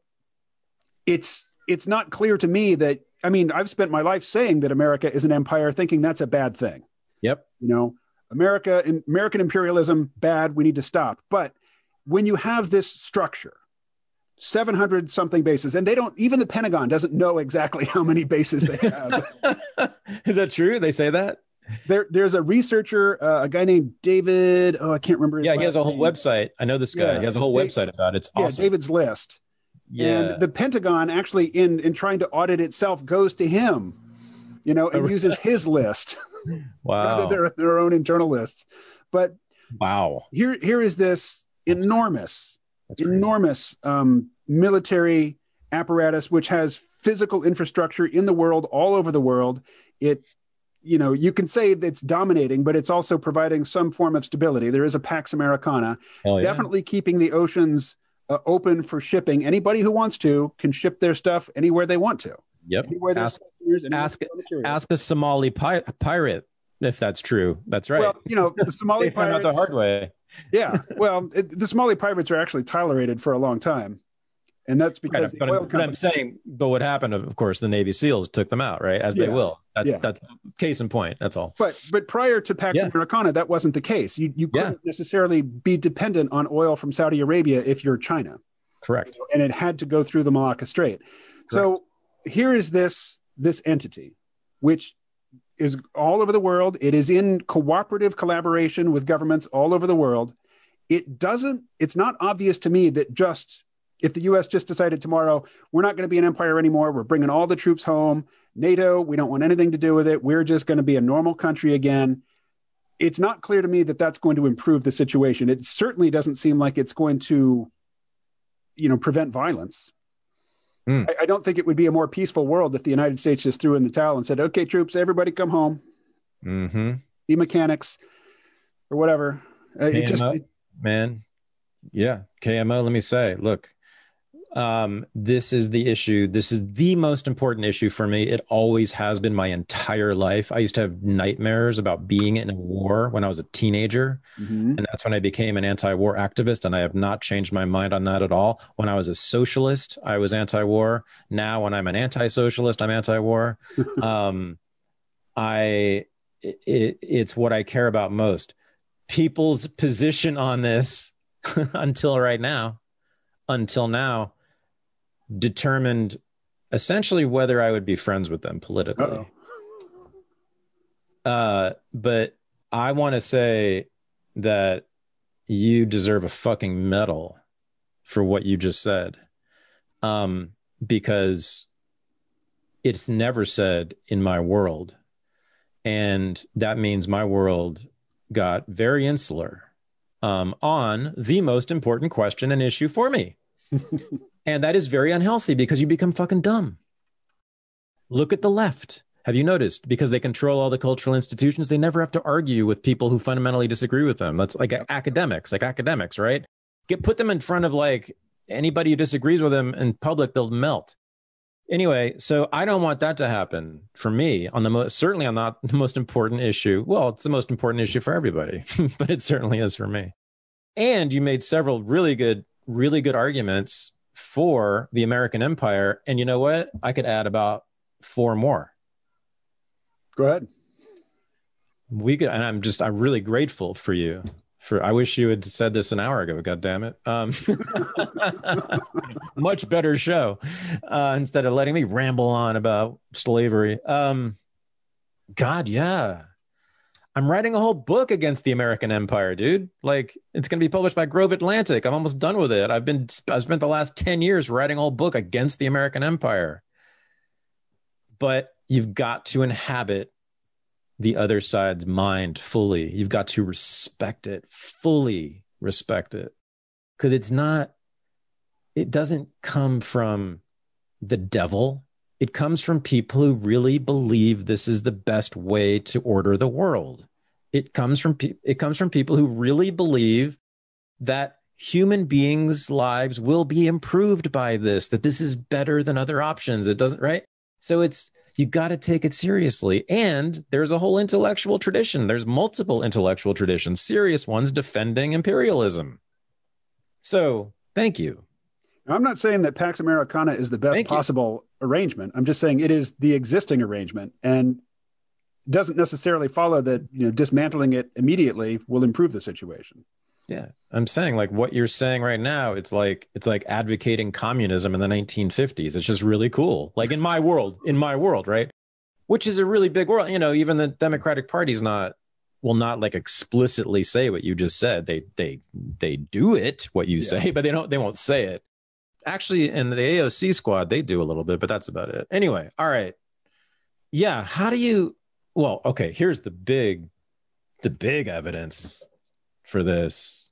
it's it's not clear to me that, I mean, I've spent my life saying that America is an empire, thinking that's a bad thing. Yep. You know, America, American imperialism, bad, we need to stop. But when you have this structure, seven hundred something bases, and they don't, even the Pentagon doesn't know exactly how many bases they have. Is that true? They say that? There, there's a researcher, uh, a guy named David. Oh, I can't remember his Yeah, he has a whole name. website. I know this guy. Yeah. He has a whole Dave, website about it. It's yeah, awesome. David's List. Yeah. And the Pentagon actually, in in trying to audit itself, goes to him, you know, and uses his list Wow. rather than their, their own internal lists. But wow. here, here is this That's enormous, That's crazy. enormous um, military apparatus, which has physical infrastructure in the world, all over the world. It, you know, you can say that it's dominating, but it's also providing some form of stability. There is a Pax Americana, Hell yeah. definitely keeping the oceans uh, open for shipping. Anybody who wants to can ship their stuff anywhere they want to. Yep. Anywhere Ask, customers, anywhere ask, there's material. ask a Somali pi- pirate if that's true. That's right. Well, you know, the Somali they found out pirates. the hard way. Yeah. Well, it, the Somali pirates are actually tolerated for a long time. And that's because Right, the but, oil I'm, but I'm companies- saying, but what happened, of course, the Navy SEALs took them out, right? As Yeah. they will. That's Yeah. that's case in point. That's all. But but prior to Pax Yeah. Americana, that wasn't the case. You you couldn't Yeah. necessarily be dependent on oil from Saudi Arabia if you're China, Correct. and it had to go through the Malacca Strait. So here is this this entity, which is all over the world. It is in cooperative collaboration with governments all over the world. It doesn't. It's not obvious to me that just if the U S just decided tomorrow, we're not going to be an empire anymore, we're bringing all the troops home, NATO, we don't want anything to do with it, we're just going to be a normal country again. It's not clear to me that that's going to improve the situation. It certainly doesn't seem like it's going to, you know, prevent violence. Mm. I, I don't think it would be a more peaceful world if the United States just threw in the towel and said, okay, troops, everybody come home, Mm-hmm. be mechanics or whatever. Uh, it K M O, just, it, man. Yeah. K M O, let me say, look, um, this is the issue. This is the most important issue for me. It always has been my entire life. I used to have nightmares about being in a war when I was a teenager. Mhm. And that's when I became an anti-war activist. And I have not changed my mind on that at all. When I was a socialist, I was anti-war. Now, when I'm an anti-socialist, I'm anti-war. um, I, it, it's what I care about most. People's position on this until right now, until now, determined essentially whether I would be friends with them politically. Uh-oh. Uh, but I want to say that you deserve a fucking medal for what you just said. Um, because it's never said in my world. And that means my world got very insular um, on the most important question and issue for me. And that is very unhealthy because you become fucking dumb. Look at the left. Have you noticed? Because they control all the cultural institutions, they never have to argue with people who fundamentally disagree with them. That's like academics, like academics, right? Get put them in front of like anybody who disagrees with them in public, they'll melt. Anyway, so I don't want that to happen for me on the most, certainly on not the most important issue. Well, it's the most important issue for everybody, but it certainly is for me. And you made several really good, really good arguments for the American empire. And you know what? I could add about four more. Go ahead. We could, and I'm just, I'm really grateful for you. For I wish you had said this an hour ago. God damn it! Um, much better show uh, instead of letting me ramble on about slavery. Um, God, yeah, I'm writing a whole book against the American empire, dude. Like it's going to be published by Grove Atlantic. I'm almost done with it. I've been, I spent the last ten years writing a whole book against the American empire. But you've got to inhabit the other side's mind fully. You've got to respect it, fully respect it. because it's not, it doesn't come from the devil. It comes from people who really believe this is the best way to order the world. It comes from pe- it comes from people who really believe that human beings' lives will be improved by this, that this is better than other options. It doesn't, right? So it's, you got to take it seriously. And there's a whole intellectual tradition. There's multiple intellectual traditions, serious ones defending imperialism. So thank you. Now, I'm not saying that Pax Americana is the best Thank you. possible arrangement. I'm just saying it is the existing arrangement, and doesn't necessarily follow that, you know, dismantling it immediately will improve the situation. Yeah, I'm saying like what you're saying right now, it's like it's like advocating communism in the nineteen fifties. It's just really cool. Like in my world, in my world, right? Which is a really big world. You know, even the Democratic Party's not will not like explicitly say what you just said. They they they do it, what you yeah. say, but they don't they won't say it. Actually, in the A O C squad, they do a little bit, but that's about it. Anyway, all right. Yeah, how do you well, okay, here's the big the big evidence for this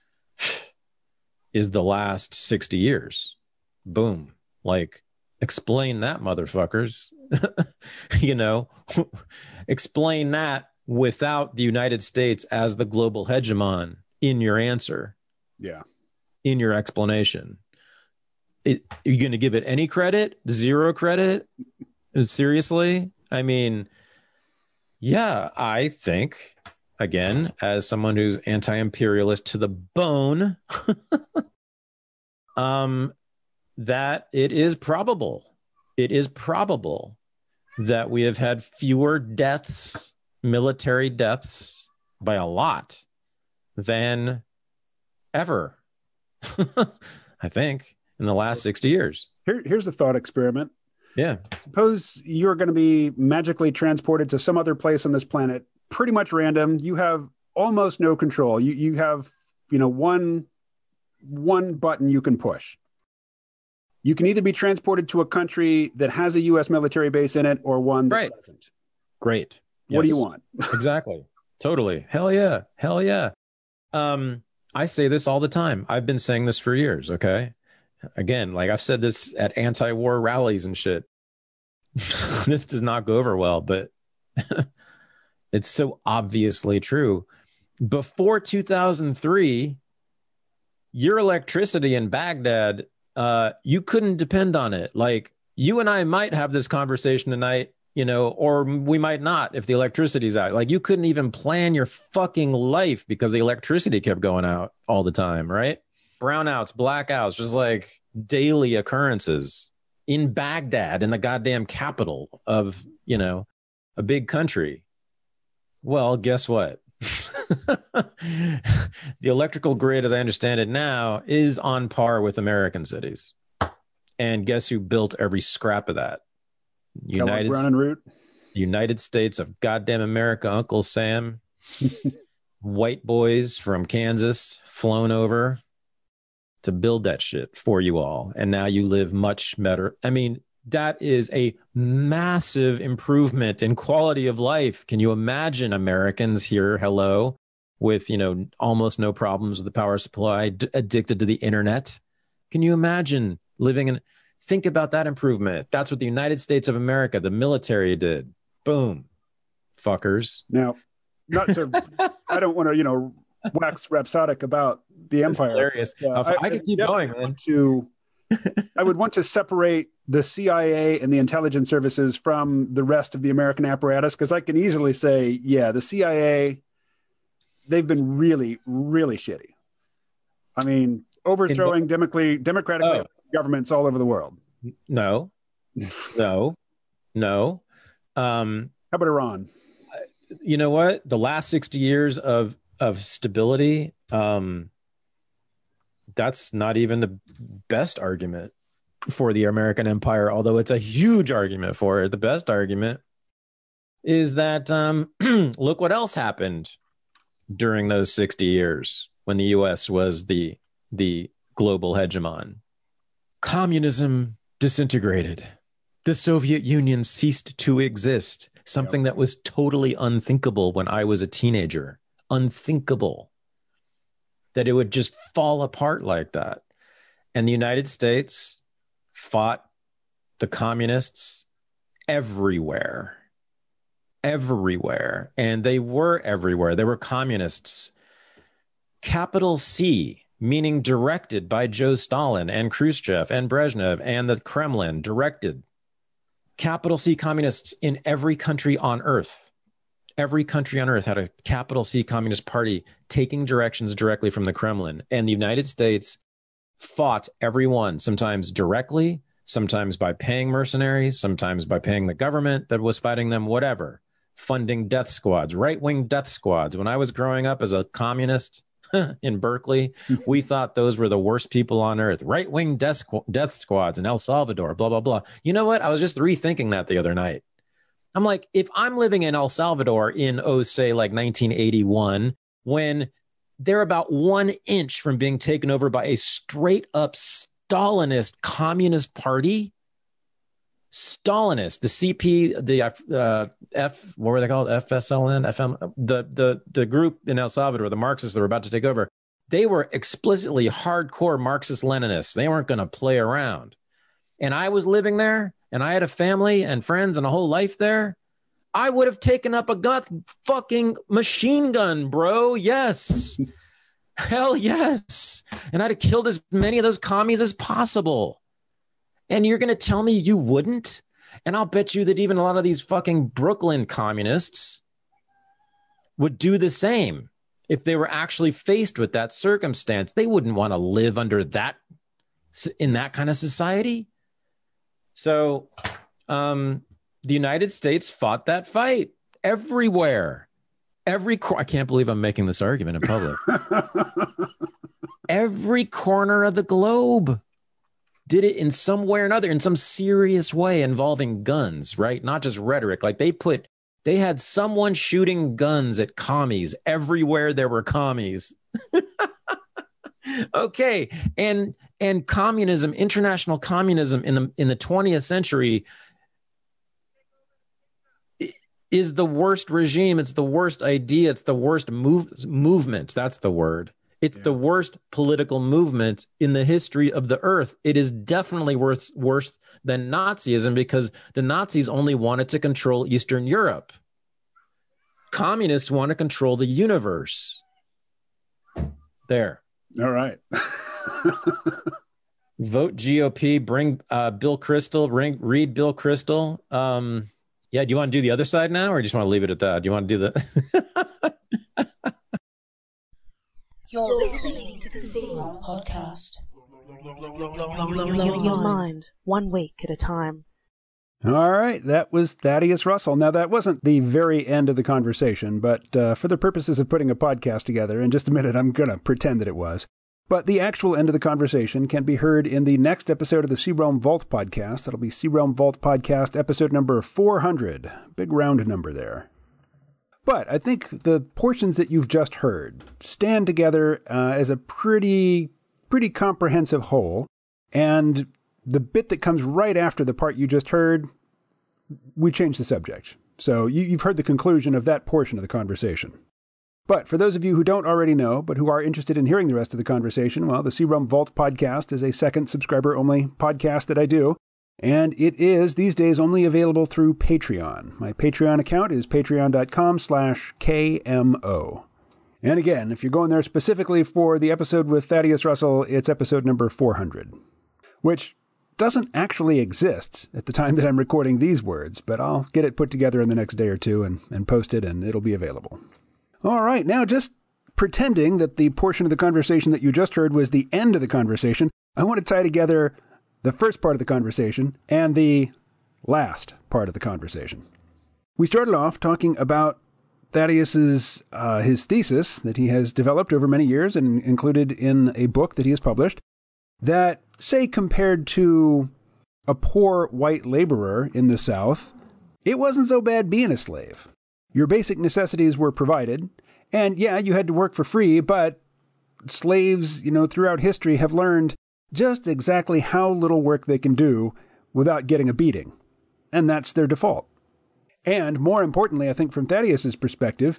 is the last sixty years. Boom. Like, explain that, motherfuckers. You know, explain that without the United States as the global hegemon in your answer. Yeah. In your explanation. It, are you going to give it any credit? Zero credit? Seriously? I mean, yeah, I think, again, as someone who's anti-imperialist to the bone, um, that it is probable, it is probable that we have had fewer deaths, military deaths, by a lot than ever, I think, in the last sixty years. Here, here's a thought experiment. Yeah. Suppose you're going to be magically transported to some other place on this planet, pretty much random. You have almost no control. You you have, you know, one one button you can push. You can either be transported to a country that has a U S military base in it or one that right. doesn't. Great. What yes. do you want? Exactly. Totally. Hell yeah. Hell yeah. Um, I say this all the time. I've been saying this for years. Okay. Again, like I've said this at anti-war rallies and shit. This does not go over well, but it's so obviously true. Before two thousand three, your electricity in Baghdad, uh, you couldn't depend on it. Like, you and I might have this conversation tonight, you know, or we might not if the electricity's out. Like, you couldn't even plan your fucking life because the electricity kept going out all the time, right? Brownouts, blackouts, just like daily occurrences in Baghdad, in the goddamn capital of, you know, a big country. Well, guess what? The electrical grid, as I understand it now, is on par with American cities. And guess who built every scrap of that? United, Brown and Root. United States of goddamn America, Uncle Sam. White boys from Kansas flown over to build that shit for you all. And now you live much better. I mean, that is a massive improvement in quality of life. Can you imagine Americans here, hello, with, you know, almost no problems with the power supply, d- addicted to the internet? Can you imagine living in, think about that improvement. That's what the United States of America, the military did. Boom. Fuckers. Now, not to, I don't want to, you know, wax rhapsodic about the empire. Hilarious. Uh, I, I could keep going, man. To, I would want to separate the C I A and the intelligence services from the rest of the American apparatus, because I can easily say, yeah, the C I A, they've been really, really shitty. I mean, overthrowing democratically, democratically oh. governments all over the world. No, no, no. Um, How about Iran? You know what? The last sixty years of of stability, um, that's not even the best argument for the American empire, although it's a huge argument for it. The best argument is that um, look what else happened during those sixty years when the U S was the the global hegemon. Communism disintegrated. The Soviet Union ceased to exist, something yep. that was totally unthinkable when I was a teenager. Unthinkable. that it would just fall apart like that. And the United States fought the communists everywhere, everywhere. And they were everywhere. They were communists, capital C, meaning directed by Joe Stalin and Khrushchev and Brezhnev and the Kremlin, directed. Capital C communists in every country on earth. Every country on earth had a capital C Communist Party taking directions directly from the Kremlin. And the United States fought everyone, sometimes directly, sometimes by paying mercenaries, sometimes by paying the government that was fighting them, whatever, funding death squads, right-wing death squads. When I was growing up as a communist in Berkeley, we thought those were the worst people on earth. Right-wing death, squ- death squads in El Salvador, blah, blah, blah. You know what? I was just rethinking that the other night. I'm like, if I'm living in El Salvador in, oh, say, like nineteen eighty-one, when they're about one inch from being taken over by a straight up Stalinist communist party, Stalinist, the C P, the uh, F, what were they called? F S L N, F M, the, the, the group in El Salvador, the Marxists that were about to take over, they were explicitly hardcore Marxist-Leninists. They weren't going to play around. And I was living there, and I had a family and friends and a whole life there. I would have taken up a gun, fucking machine gun, bro. Yes. Hell yes. And I'd have killed as many of those commies as possible. And you're going to tell me you wouldn't? And I'll bet you that even a lot of these fucking Brooklyn communists would do the same if they were actually faced with that circumstance. They wouldn't want to live under that, in that kind of society. So um, the United States fought that fight everywhere. Every cor- I can't believe I'm making this argument in public. Every corner of the globe did it in some way or another, in some serious way involving guns, right? Not just rhetoric. Like they put, they had someone shooting guns at commies everywhere there were commies. Okay. And and communism, international communism in the in the twentieth century is the worst regime. It's the worst idea. It's the worst move, movement. That's the word. It's yeah. the worst political movement in the history of the earth. It is definitely worse, worse than Nazism because the Nazis only wanted to control Eastern Europe. Communists want to control the universe. There. All right. Vote G O P, bring uh, Bill Kristol, ring, read Bill Kristol. Um, yeah, do you want to do the other side now or do you just want to leave it at that? Do you want to do the... You're listening to the C-Realm Podcast. Blowing your mind one week at a time. All right, that was Thaddeus Russell. Now, that wasn't the very end of the conversation, but uh, for the purposes of putting a podcast together, in just a minute, I'm going to pretend that it was. But the actual end of the conversation can be heard in the next episode of the C-Realm Vault Podcast. That'll be C-Realm Vault Podcast episode number four hundred. Big round number there. But I think the portions that you've just heard stand together uh, as a pretty, pretty comprehensive whole. And the bit that comes right after the part you just heard, we changed the subject. So you, you've heard the conclusion of that portion of the conversation. But for those of you who don't already know, but who are interested in hearing the rest of the conversation, well, the C-Realm Vault Podcast is a second subscriber-only podcast that I do. And it is, these days, only available through Patreon. My Patreon account is patreon.com slash KMO. And again, if you're going there specifically for the episode with Thaddeus Russell, it's episode number four hundred. Which doesn't actually exist at the time that I'm recording these words, but I'll get it put together in the next day or two and, and post it, and it'll be available. All right, now just pretending that the portion of the conversation that you just heard was the end of the conversation, I want to tie together the first part of the conversation and the last part of the conversation. We started off talking about Thaddeus's uh, his thesis that he has developed over many years and included in a book that he has published that, say, compared to a poor white laborer in the South, it wasn't so bad being a slave. Your basic necessities were provided, and yeah, you had to work for free, but slaves, you know, throughout history have learned just exactly how little work they can do without getting a beating. And that's their default. And more importantly, I think from Thaddeus's perspective,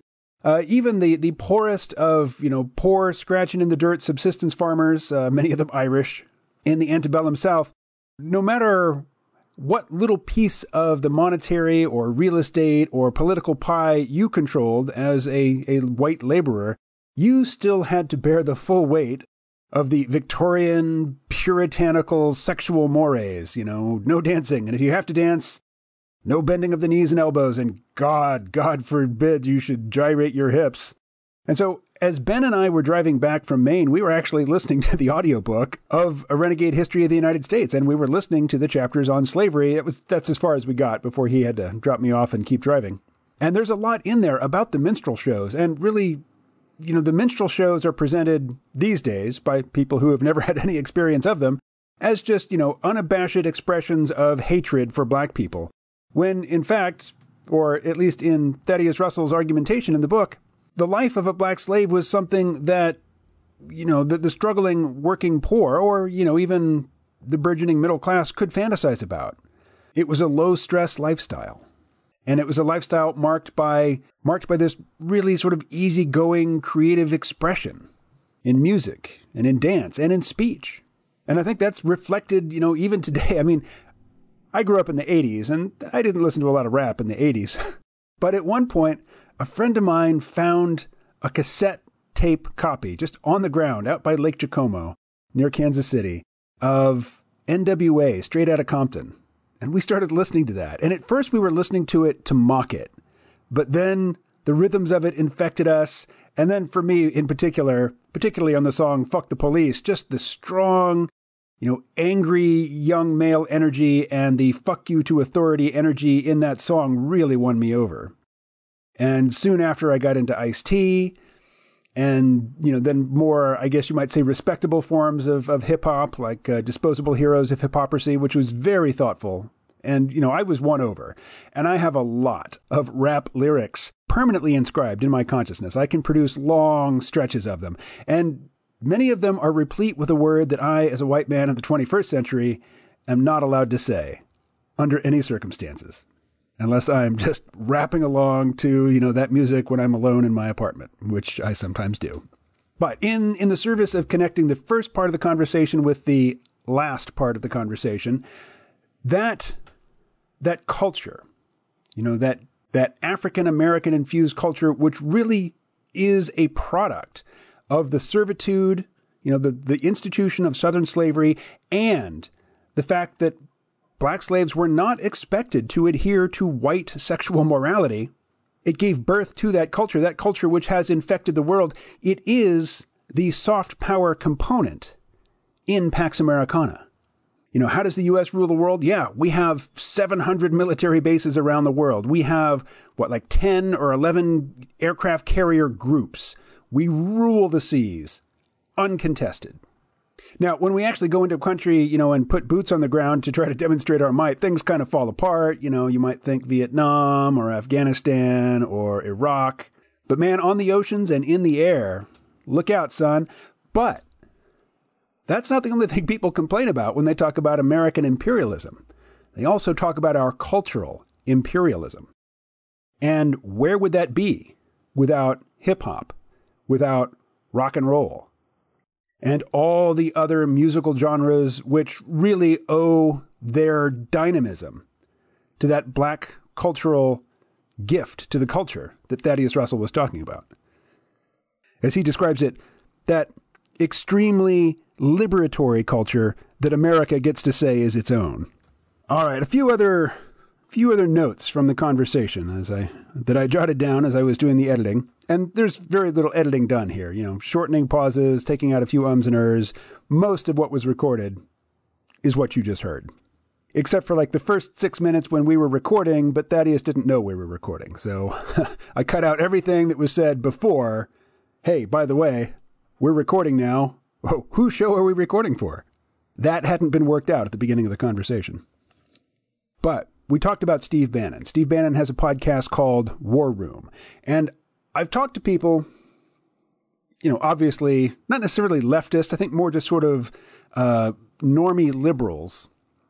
Uh, even the, the poorest of, you know, poor, scratching in the dirt subsistence farmers, uh, many of them Irish, in the antebellum South, no matter what little piece of the monetary or real estate or political pie you controlled as a, a white laborer, you still had to bear the full weight of the Victorian puritanical sexual mores, you know, no dancing. And if you have to dance, no bending of the knees and elbows, and God, God forbid you should gyrate your hips. And so as Ben and I were driving back from Maine, we were actually listening to the audiobook of A Renegade History of the United States, and we were listening to the chapters on slavery. It was that's as far as we got before he had to drop me off and keep driving. And there's a lot in there about the minstrel shows, and really, you know, the minstrel shows are presented these days by people who have never had any experience of them as just, you know, unabashed expressions of hatred for black people. When, in fact, or at least in Thaddeus Russell's argumentation in the book, the life of a black slave was something that, you know, the, the struggling working poor, or, you know, even the burgeoning middle class could fantasize about. It was a low-stress lifestyle. And it was a lifestyle marked by marked by this really sort of easygoing creative expression in music and in dance and in speech. And I think that's reflected, you know, even today. I mean, I grew up in the eighties, and I didn't listen to a lot of rap in the eighties. But at one point, a friend of mine found a cassette tape copy just on the ground out by Lake Jacomo near Kansas City of N W A, Straight Outta Compton. And we started listening to that. And at first we were listening to it to mock it. But then the rhythms of it infected us. And then for me in particular, particularly on the song Fuck the Police, just the strong, you know, angry young male energy and the fuck you to authority energy in that song really won me over. And soon after I got into Ice-T and, you know, then more, I guess you might say, respectable forms of, of hip hop, like uh, Disposable Heroes of Hiphoprisy, which was very thoughtful. And, you know, I was won over. And I have a lot of rap lyrics permanently inscribed in my consciousness. I can produce long stretches of them. And many of them are replete with a word that I, as a white man in the twenty-first century, am not allowed to say under any circumstances, unless I'm just rapping along to, you know, that music when I'm alone in my apartment, which I sometimes do. But in, in the service of connecting the first part of the conversation with the last part of the conversation, that, that culture, you know, that, that African-American infused culture, which really is a product of the servitude, you know, the, the institution of Southern slavery, and the fact that black slaves were not expected to adhere to white sexual morality. It gave birth to that culture, that culture which has infected the world. It is the soft power component in Pax Americana. You know, how does the U S rule the world? Yeah, we have seven hundred military bases around the world. We have, what, like ten or eleven aircraft carrier groups. We rule the seas, uncontested. Now, when we actually go into a country, you know, and put boots on the ground to try to demonstrate our might, things kind of fall apart. You know, you might think Vietnam or Afghanistan or Iraq. But man, on the oceans and in the air, look out, son. But that's not the only thing people complain about when they talk about American imperialism. They also talk about our cultural imperialism. And where would that be without hip-hop, without rock and roll, and all the other musical genres which really owe their dynamism to that black cultural gift to the culture that Thaddeus Russell was talking about? As he describes it, that extremely liberatory culture that America gets to say is its own. All right, a few other few other notes from the conversation as I that I jotted down as I was doing the editing. And there's very little editing done here, you know, shortening pauses, taking out a few ums and ers. Most of what was recorded is what you just heard, except for like the first six minutes when we were recording, but Thaddeus didn't know we were recording. So I cut out everything that was said before. Hey, by the way, we're recording now. Oh, whose show are we recording for? That hadn't been worked out at the beginning of the conversation. But we talked about Steve Bannon. Steve Bannon has a podcast called War Room. And I've talked to people, you know, obviously not necessarily leftist, I think more just sort of uh, normie liberals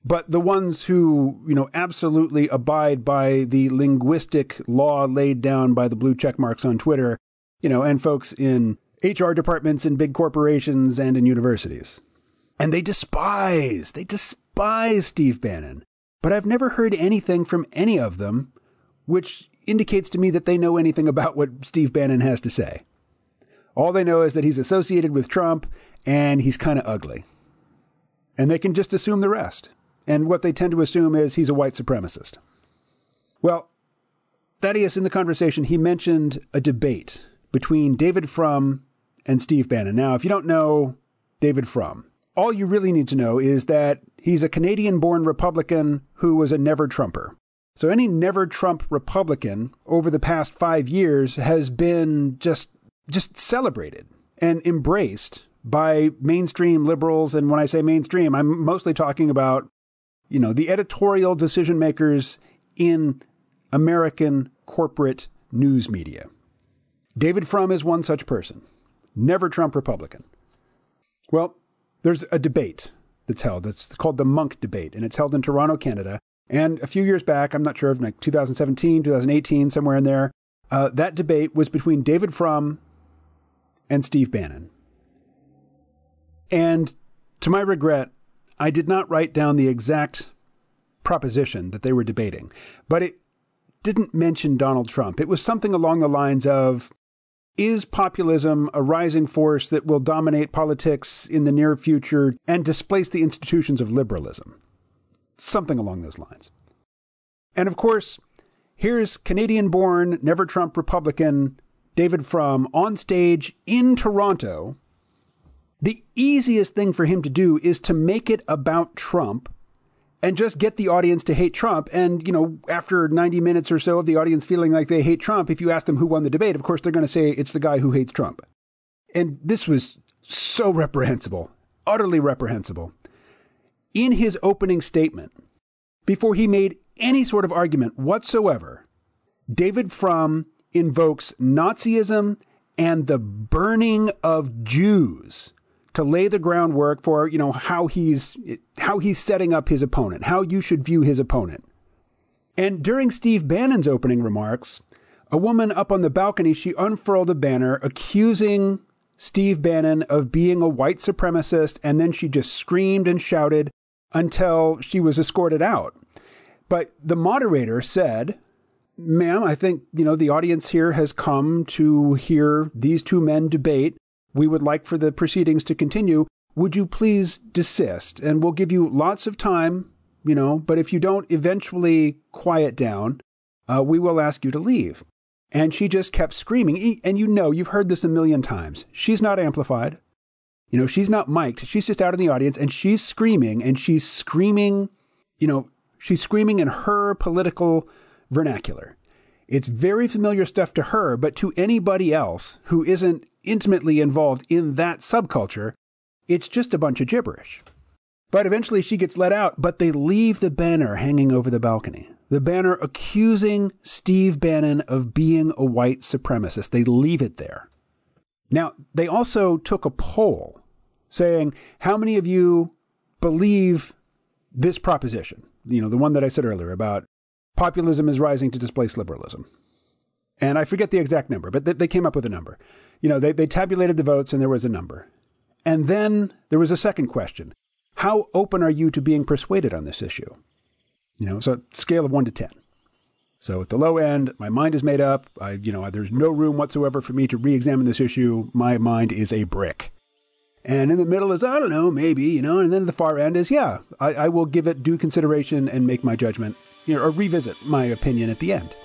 But the ones who, you know, absolutely abide by the linguistic law laid down by the blue check marks on Twitter, you know, and folks in H R departments in big corporations and in universities. And they despise, they despise Steve Bannon. But I've never heard anything from any of them which indicates to me that they know anything about what Steve Bannon has to say. All they know is that he's associated with Trump and he's kind of ugly. And they can just assume the rest. And what they tend to assume is he's a white supremacist. Well, Thaddeus, in the conversation, he mentioned a debate between David Frum and Steve Bannon. Now, if you don't know David Frum, all you really need to know is that he's a Canadian-born Republican who was a never-Trumper. So any never-Trump Republican over the past five years has been just, just celebrated and embraced by mainstream liberals. And when I say mainstream, I'm mostly talking about, you know, the editorial decision makers in American corporate news media. David Frum is one such person. Never Trump Republican. Well, there's a debate that's held. It's called the Munk Debate, and it's held in Toronto, Canada. And a few years back, I'm not sure, like two thousand seventeen, two thousand eighteen, somewhere in there, uh, that debate was between David Frum and Steve Bannon. And to my regret, I did not write down the exact proposition that they were debating, but it didn't mention Donald Trump. It was something along the lines of, is populism a rising force that will dominate politics in the near future and displace the institutions of liberalism? Something along those lines. And of course, here's Canadian-born, never-Trump Republican David Frum on stage in Toronto. The easiest thing for him to do is to make it about Trump and just get the audience to hate Trump. And, you know, after ninety minutes or so of the audience feeling like they hate Trump, if you ask them who won the debate, of course, they're going to say it's the guy who hates Trump. And this was so reprehensible, utterly reprehensible. In his opening statement, before he made any sort of argument whatsoever, David Frum invokes Nazism and the burning of Jews to lay the groundwork for, you know, how he's how he's setting up his opponent, how you should view his opponent. And during Steve Bannon's opening remarks, a woman up on the balcony, she unfurled a banner accusing Steve Bannon of being a white supremacist, and then she just screamed and shouted until she was escorted out. But the moderator said, "Ma'am, I think, you know, the audience here has come to hear these two men debate. We would like for the proceedings to continue. Would you please desist? And we'll give you lots of time, you know, but if you don't eventually quiet down, uh, we will ask you to leave." And she just kept screaming. And you know, you've heard this a million times. She's not amplified. You know, she's not mic'd. She's just out in the audience and she's screaming and she's screaming, you know, she's screaming in her political vernacular. It's very familiar stuff to her, but to anybody else who isn't intimately involved in that subculture, it's just a bunch of gibberish. But eventually she gets let out, but they leave the banner hanging over the balcony. The banner accusing Steve Bannon of being a white supremacist. They leave it there. Now, they also took a poll saying, how many of you believe this proposition? You know, the one that I said earlier about populism is rising to displace liberalism. And I forget the exact number, but they came up with a number. You know, they, they tabulated the votes and there was a number. And then there was a second question. How open are you to being persuaded on this issue? You know, so scale of one to ten. So at the low end, my mind is made up. I, you know, there's no room whatsoever for me to re-examine this issue. My mind is a brick. And in the middle is, I don't know, maybe, you know, and then the far end is, yeah, I, I will give it due consideration and make my judgment, you know, or revisit my opinion at the end.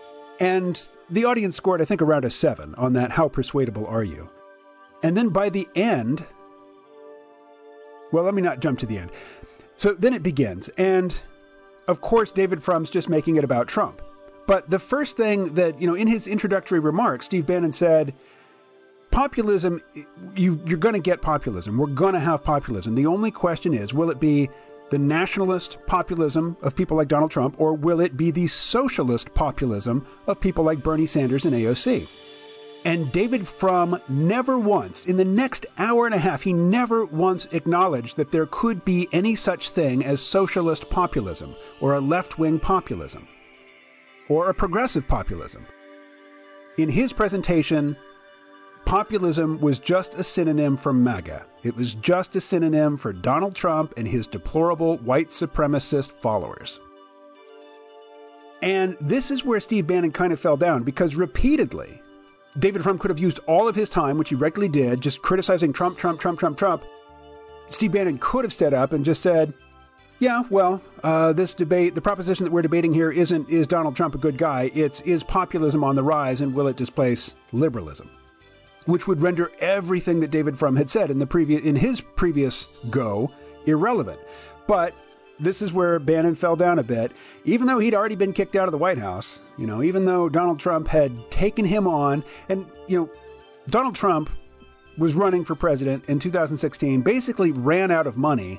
And the audience scored, I think, around a seven on that. How persuadable are you? And then by the end, well, let me not jump to the end. So then it begins. And of course, David Frum's just making it about Trump. But the first thing that, you know, in his introductory remarks, Steve Bannon said, populism, you, you're going to get populism. We're going to have populism. The only question is, will it be the nationalist populism of people like Donald Trump, or will it be the socialist populism of people like Bernie Sanders and A O C? And David Frum never once, in the next hour and a half, he never once acknowledged that there could be any such thing as socialist populism, or a left-wing populism, or a progressive populism. In his presentation, populism was just a synonym for MAGA. It was just a synonym for Donald Trump and his deplorable white supremacist followers. And this is where Steve Bannon kind of fell down, because repeatedly, David Frum could have used all of his time, which he regularly did, just criticizing Trump, Trump, Trump, Trump, Trump. Steve Bannon could have stood up and just said, yeah, well, uh, this debate, the proposition that we're debating here isn't, is Donald Trump a good guy? It's, is populism on the rise and will it displace liberalism? Which would render everything that David Frum had said in the previous, in his previous go irrelevant. But this is where Bannon fell down a bit. Even though he'd already been kicked out of the White House, you know, even though Donald Trump had taken him on, and, you know, Donald Trump was running for president in two thousand sixteen, basically ran out of money.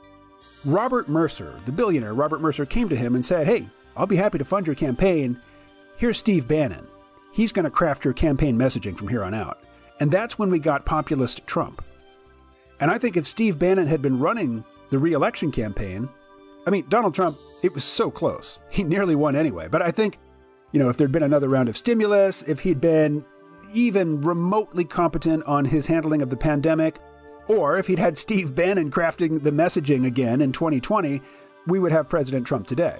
Robert Mercer, the billionaire Robert Mercer, came to him and said, hey, I'll be happy to fund your campaign. Here's Steve Bannon. He's going to craft your campaign messaging from here on out. And that's when we got populist Trump. And I think if Steve Bannon had been running the re-election campaign, I mean, Donald Trump, it was so close. He nearly won anyway. But I think, you know, if there'd been another round of stimulus, if he'd been even remotely competent on his handling of the pandemic, or if he'd had Steve Bannon crafting the messaging again in twenty twenty, we would have President Trump today.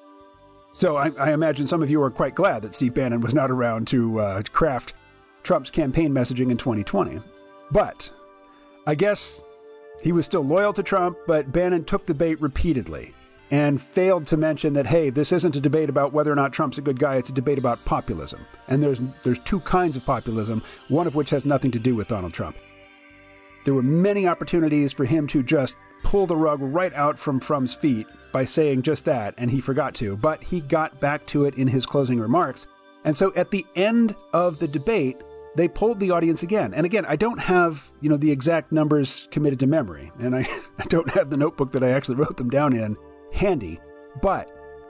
So I, I imagine some of you are quite glad that Steve Bannon was not around to uh, craft Trump's campaign messaging in twenty twenty. But I guess he was still loyal to Trump, but Bannon took the bait repeatedly and failed to mention that, hey, this isn't a debate about whether or not Trump's a good guy. It's a debate about populism. And there's there's two kinds of populism, one of which has nothing to do with Donald Trump. There were many opportunities for him to just pull the rug right out from Frum's feet by saying just that, and he forgot to. But he got back to it in his closing remarks. And so at the end of the debate, they polled the audience again. And again, I don't have, you know, the exact numbers committed to memory. And I, I don't have the notebook that I actually wrote them down in handy. But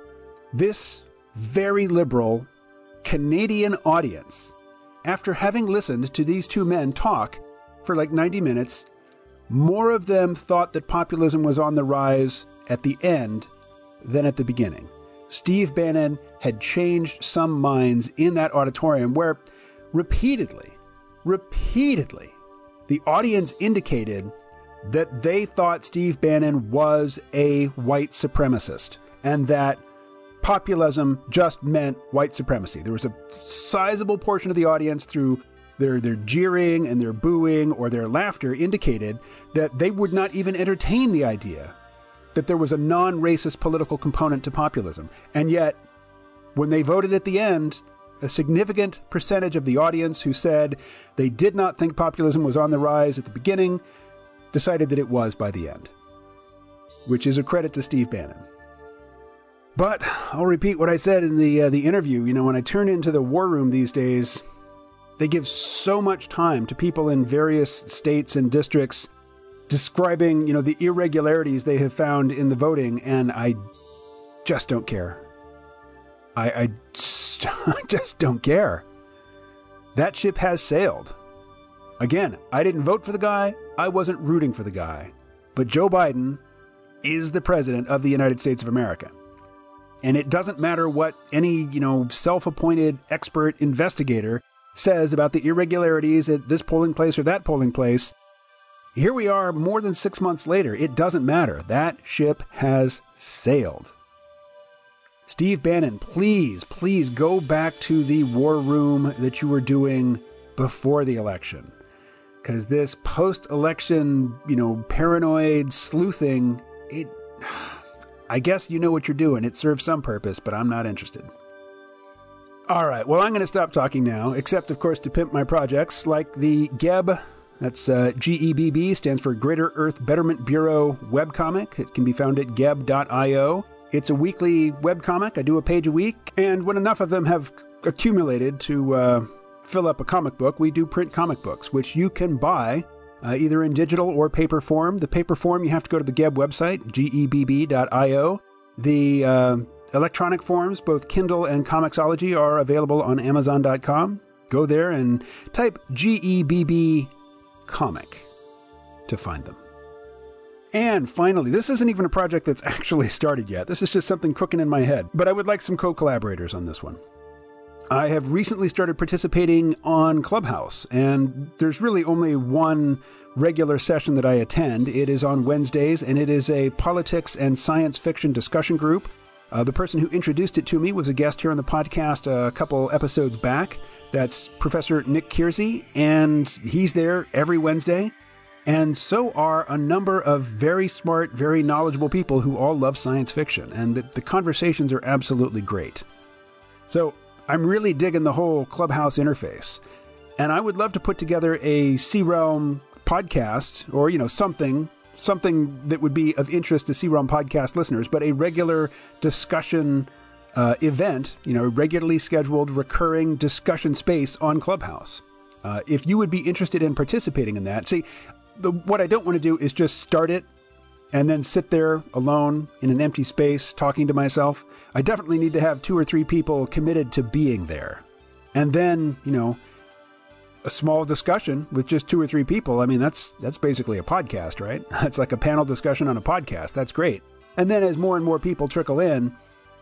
this very liberal Canadian audience, after having listened to these two men talk for like ninety minutes, more of them thought that populism was on the rise at the end than at the beginning. Steve Bannon had changed some minds in that auditorium where repeatedly, repeatedly, the audience indicated that they thought Steve Bannon was a white supremacist and that populism just meant white supremacy. There was a sizable portion of the audience through their, their jeering and their booing or their laughter indicated that they would not even entertain the idea that there was a non-racist political component to populism. And yet, when they voted at the end, a significant percentage of the audience who said they did not think populism was on the rise at the beginning decided that it was by the end, which is a credit to Steve Bannon. But I'll repeat what I said in the uh, the interview. You know, when I turn into the war room these days, they give so much time to people in various states and districts describing, you know, the irregularities they have found in the voting, and I just don't care. I, I just, just don't care. That ship has sailed. Again, I didn't vote for the guy. I wasn't rooting for the guy. But Joe Biden is the president of the United States of America. And it doesn't matter what any, you know, self-appointed expert investigator says about the irregularities at this polling place or that polling place. Here we are more than six months later. It doesn't matter. That ship has sailed. Steve Bannon, please, please go back to the war room that you were doing before the election. Because this post-election, you know, paranoid sleuthing, it, I guess you know what you're doing. It serves some purpose, but I'm not interested. All right, well, I'm going to stop talking now, except, of course, to pimp my projects like the G E B, that's uh, G E B B, stands for Greater Earth Betterment Bureau webcomic. It can be found at geb dot io. It's a weekly webcomic. I do a page a week, and when enough of them have accumulated to uh, fill up a comic book, we do print comic books, which you can buy uh, either in digital or paper form. The paper form, you have to go to the G E B website, gebb dot io. The uh, electronic forms, both Kindle and Comixology, are available on amazon dot com. Go there and type G E B B comic to find them. And finally, this isn't even a project that's actually started yet. This is just something cooking in my head. But I would like some co-collaborators on this one. I have recently started participating on Clubhouse, and there's really only one regular session that I attend. It is on Wednesdays, and it is a politics and science fiction discussion group. Uh, the person who introduced it to me was a guest here on the podcast a couple episodes back. That's Professor Nick Kiersey, and he's there every Wednesday. And so are a number of very smart, very knowledgeable people who all love science fiction, and the, the conversations are absolutely great. So I'm really digging the whole Clubhouse interface, and I would love to put together a C-Realm podcast, or, you know, something, something that would be of interest to C-Realm podcast listeners, but a regular discussion uh, event, you know, regularly scheduled, recurring discussion space on Clubhouse. Uh, if you would be interested in participating in that, see, the, what I don't want to do is just start it and then sit there alone in an empty space talking to myself. I definitely need to have two or three people committed to being there. And then, you know, a small discussion with just two or three people. I mean, that's that's basically a podcast, right? It's like a panel discussion on a podcast. That's great. And then as more and more people trickle in,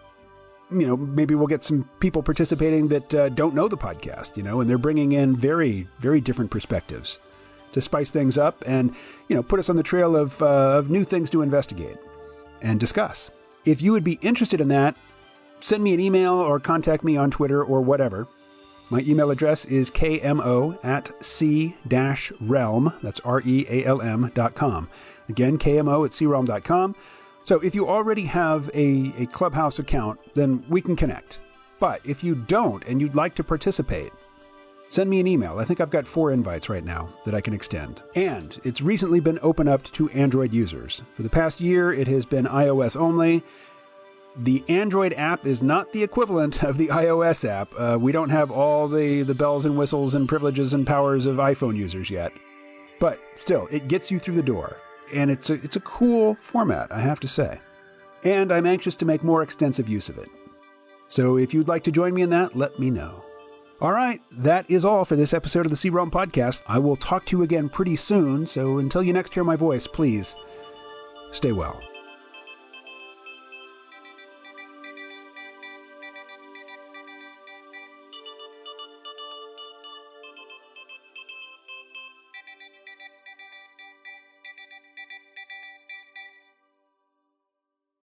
you know, maybe we'll get some people participating that uh, don't know the podcast, you know, and they're bringing in very, very different perspectives to spice things up and, you know, put us on the trail of, uh, of new things to investigate and discuss. If you would be interested in that, send me an email or contact me on Twitter or whatever. My email address is k m o at c dash realm, that's R E A L M dot com. Again, k m o at c realm dot com. So if you already have a, a Clubhouse account, then we can connect. But if you don't and you'd like to participate, send me an email. I think I've got four invites right now that I can extend. And it's recently been opened up to Android users. For the past year, it has been iOS only. The Android app is not the equivalent of the iOS app. Uh, we don't have all the, the bells and whistles and privileges and powers of iPhone users yet. But still, it gets you through the door. And it's a, it's a cool format, I have to say. And I'm anxious to make more extensive use of it. So if you'd like to join me in that, let me know. All right, that is all for this episode of the C-Realm Podcast. I will talk to you again pretty soon, so until you next hear my voice, please stay well.